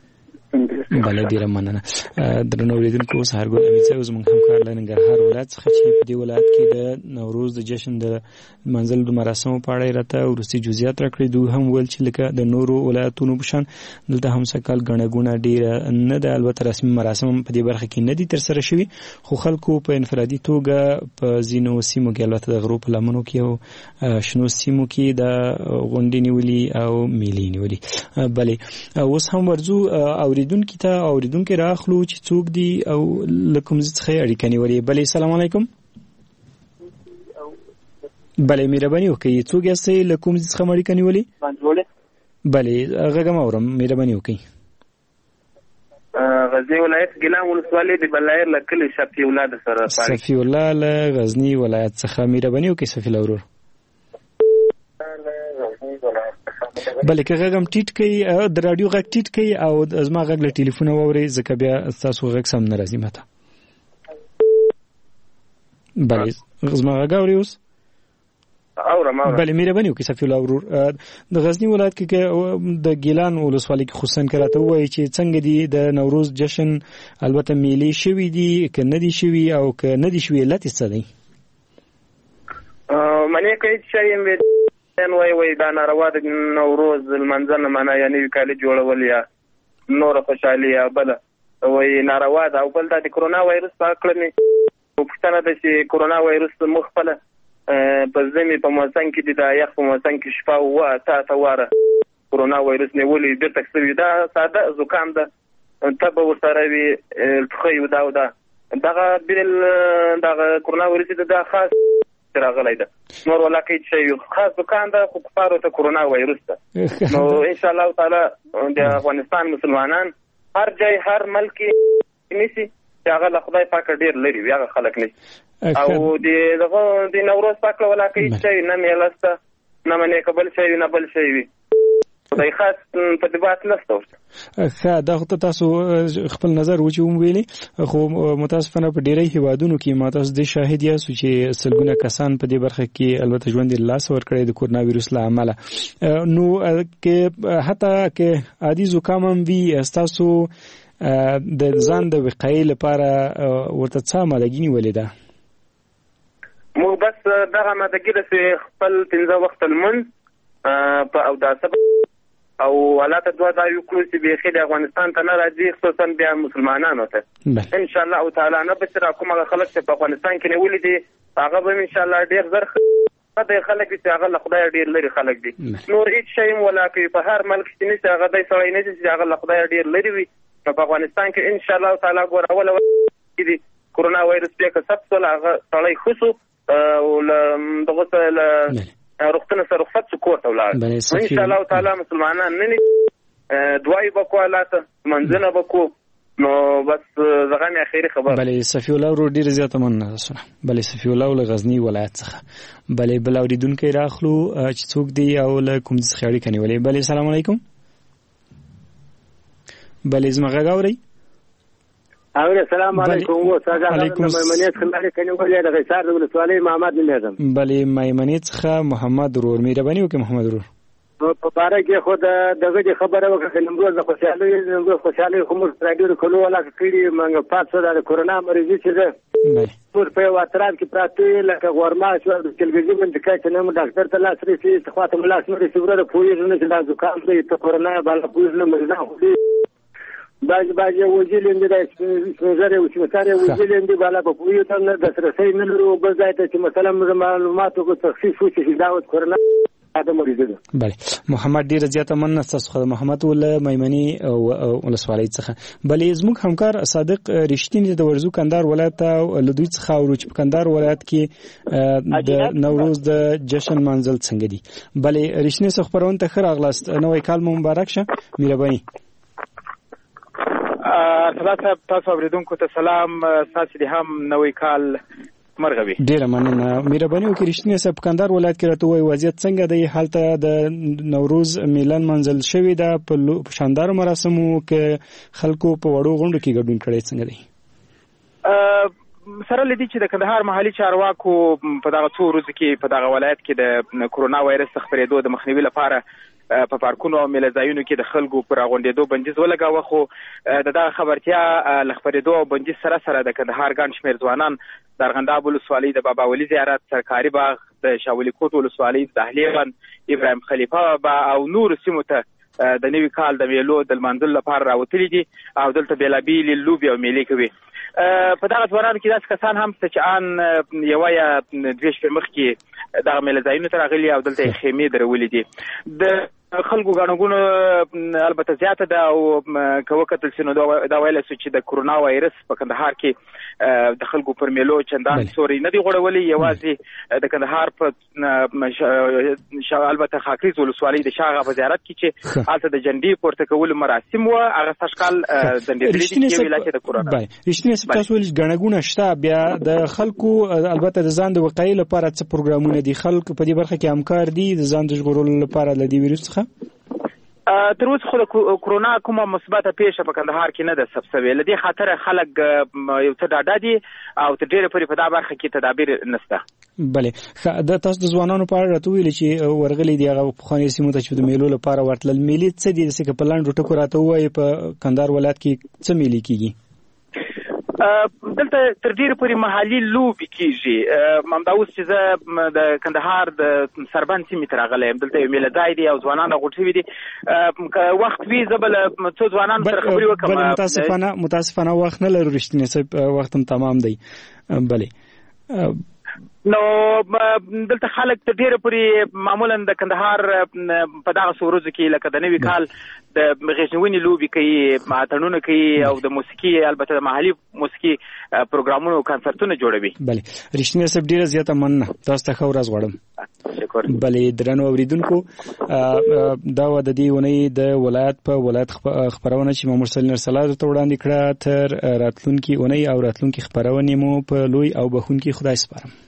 بلې ډېره مننه درنو اورېدونکو. سهارګل امیرزی زموږ همکار له ننګرهار ولایت څخه چې په دې ولایت کې د نوروز د جشن د منزل د مراسمو په اړه یې راته وروستي جزئیات راکړي. دوی هم ویل چې لکه د نورو ولایتونو په شان دلته هم سږکال ګڼه ګوڼه ډېره نه ده، البته رسمي مراسم په دې برخه کې نه دي ترسره شوي، خو خلکو په انفرادي توګه په ځینو سیمو کې البته د غرو په لمنو کې او شنو سیمو کې د غونډې نیولي او میلې نیولي. بلې اوس هم ورځو اورېدونکي ته راخلو چې څوک دي او له کوم ځای څخه اړیکه نیولې. بلې سلام علیکم. بلې مهرباني وکړئ څوک یاستئ له کوم ځای څخه اړیکه نیولې؟ بلې غږ م اورم، مهرباني وکړئ. غزنی ولایت ګیلان ولسوالۍ د بلایر له کلي شفیع الله د سره صفي الله له غزنی ولایت څخه، مهرباني وکړئ صفي الله ورور. بلې که غږ هم ټیټ کړئ، د راډیو غږ ټیټ کړئ او زما غږ له ټلیفونه واورئ، ځکه بیا ستاسو غږ سم نه راځي ماته. بلې زما غږ اورئ اوس؟ اورم. بلې مهرباني وکړئ صفي الله ورور. د غزنی ولایت کې د ګیلان ولسوالۍ کې خصوصا که راته ووایي چې څنګه دي د نوروز جشن، البته میلې شوي دي که نه دي شوي، او که نه دي شوي علت یې څه دی؟ منې کوي چې وای دا ناروا د نوروز لمانځه نه معنا یا نوي کالي جوړول یا نوره خوشحالي یا بله وای ناروا ده، او بل دا د کرونا وایرس په اړه مې پوښتنه ده چې کرونا وایرس موږ خپله په ځمې په موسم کې د یخ په موسم کې شپه و تا واره کورونا وایرس نیولې بیرته کسوي دا ساده زکام ده تبه ورسره وي ټوخی و دا دغه بل دغه کورونا وایرس دا خاص راغلی ده نور ولاکې چې خاص زکام ده خو کفارو ته کورونا وایرس ده نو ان شاء الله تعالی د افغانستان مسلمانان هر ځای هر ملک نيسي چې هغه له خدای پاک ډیر لري وي هغه خلک نه او د نوروز پاک ولاکې چې نه میلسته نه منې قبل شي نه بل شي وي خدای خاص په دبات لسته دا تاسو خپل نظر ویلي خو متاسفانه په ډیری هیوادونو کې ماتاس د شاهد یاست چې سلګونه کسان په دې برخه کې البته ژوند لاس ورکړي د کورونا وایرس له امله نو کې حتی کې عادي زکام هم وي تاسو د ځان د وقایې لپاره ورته څه مدګینی ولیدا مو بس دغه مدګی د خپل 15 وخت المن په او داسه او حالات دوا دا یو کړو چې به خېد افغانستان ته نه راځي خصوصا بیا مسلمانانو ته ان شاء الله تعالی نه به تر کومه خلک چې په افغانستان کې نیولې دي هغه به ان شاء الله ډیر زر د خلک چې هغه له خدای ډیر لري خلک دي نور هیڅ شی ولا کوي په هر ملک کې نشي هغه د سړی نه چې هغه له خدای ډیر لري وي په افغانستان کې ان شاء الله تعالی ګور اول دي کورونا وایرس په کسب سره هغه سړی خصو او دغه روختنه سره رخصت سکوت ولاړ ان شاء الله تعالی مسلمانان نه دوای بکوالات منځنه بکو نو بس زغم اخیری خبر بلې صفی الله ورو ډیر زیاته مننه سره بلې صفی الله له غزنی ولایت څخه بلې بل اوریدونکو راخلو چې څوک دی او له کوم څه خیری کني ولې بلې السلام علیکم بلې زما غاوري السلام علیکم و سلام میمنیت خلک کنه ولې د غیثار د ولسوالۍ محمد نظم بلې میمنیت څخه محمد ورور مهرباني وکړه محمد ورور په باره کې خو دغه خبره وکړه نمبر د خوشالۍ خو موږ راډیو کولو ولا کړي موږ پاتې د کورونا مریضي چې ده پر په واتران کې پراته لکه ورما شو د تلویزیون باندې کې چې نو ډاکټر ته لاس رسي خواته ملاس نو رسي ورته پوهیږي چې دا زکام دی ته کورونا بالا پوهیږي مریضان خو باج وزیلند د وزاره او سمساره وزیلند بالا په پویو ته د سرسي نه لرو بل ځای ته چې مثلا معلوماتو کو تخصیص وشي چې دا کورونا دا مریض ده بله محمد ډیر زیاته مننه تاسو خو محمد ول میمنی او ولسوالۍ څخه بلې زموږ همکار صادق رښتینی د ورزو کندهار ولایت او لدوی څخه او چې کندهار ولایت کې د نوروز د جشن منزل څنګه دي بلې رښتینی خبرونه ته خیر اغلاست نوې کال مبارک شه مهرباني تاسو اوریدونکو ته سلام تاسو دې هم نوې کال مرغوي ډیره مننه مهرباني وکړئ رښتینی صاحب کندهار ولایت کې راته وایي وضعیت څنګه دی حالت د نوروز میلان منزل شوی دا په شاندار مراسمو کې خلکو په وړو غونډو کې ګډون کړی څنګه دی سره لدی چې د کندهار محلي چارواکو په دغه څو ورځو کې په دغه ولایت کې د کورونا وایرس خپرېدو د مخنیوي لپاره په پارکونو او میله ځایونو کې د خلکو پر غونډېدو بندیز ولګاوه خو دغه خبرتیا لخبرېدو او بندیز سره د کندهار ګڼ شمېر ځوانان د ارغنداب ولسوالۍ د بابا ولی زیارت سرکاري باغ د شاولي کوټ ولسوالۍ د دهلیغن ابراهیم خلیفه او نور سیمو ته د نوي کال د میلو د لمانځلو لپاره راوتلي دي او دلته بېلابېلې لوبې او میلې کوي په دغه ځوانانو کې داسې کسان هم شته چې ان یوه یا دوې شپې مخکې دغه میله ځایونو ته راغلي او دلته یې خیمې درولې دي د خلکو ګڼه البته زیاته ده او که وکتل شي نو دا ویلی شو چې د کورونا وایرس په کندهار کې د خلکو پر میلو چندان سوری نه دي غوړولي یوازې د کندهار په البته خاکریز ولسوالۍ د شاغه په زیارت کې چې هلته د جنډې پورته کولو مراسم وه هغه سږکال ځنډېدلي دي چې یو علت د کورونا رښتینی صاحب تاسو ویل ګڼه شته بیا د خلکو البته د ځان د وقایې لپاره څه پروګرامونه دي خلک په دې برخه کې همکار دي د ځان د ژغورلو لپاره له دې ویروس څخه تر اوسه خو د کورونا کومه مثبته پیښه په کندهار کې نه ده ثبت شوې له دې خاطر خلک یو څه ډاډه دي او تر ډېره پورې په دا برخه کې تدابیر نشته بلې د تاسو د ځوانانو په اړه راته ویلي چې ورغلي دي هغه پخواني سیمو ته چې د میلو لپاره ورتلل میلې څه دي داسې که په لنډو ټکو راته ووایي په کندهار ولایت کې څه میلې کېږي دلته تر ډېره پورې محلي لوبې کېږي همدا اوس چې زه د کندهار د سربند سیمې ته راغلی یم دلته یو میله ځای دی او ځوانان راغونډ شوي دي که وخت وي زه به له څو ځوانانو سره خبرې وکړم متاسفانه وخت نه لرو رښتینی صاحب وخت هم تمام دی بلې نو دلته خلک تر ډیره پورې معمولا د کندهار په دغه ورځو کې لکه د نوي کال د غیږنونې لوبې کوي، اتڼونه کوي او د موسیقي البته د محلي موسیقي پروګرامونو کنسرتونه جوړوي. بله رښتینی صاحب ډیره زیاته مننه، تاسو ته ښه ورځ غواړم. شکر. بله درنو اوریدونکو دا و د دې اونۍ د ولایت په ولایت خپرونه چې ما مرسل نرسلا درته وړاندې کړه. تر راتلونکي اونۍ او راتلونکي خپرونې مو په لوی او بخونکي خدای سپارم.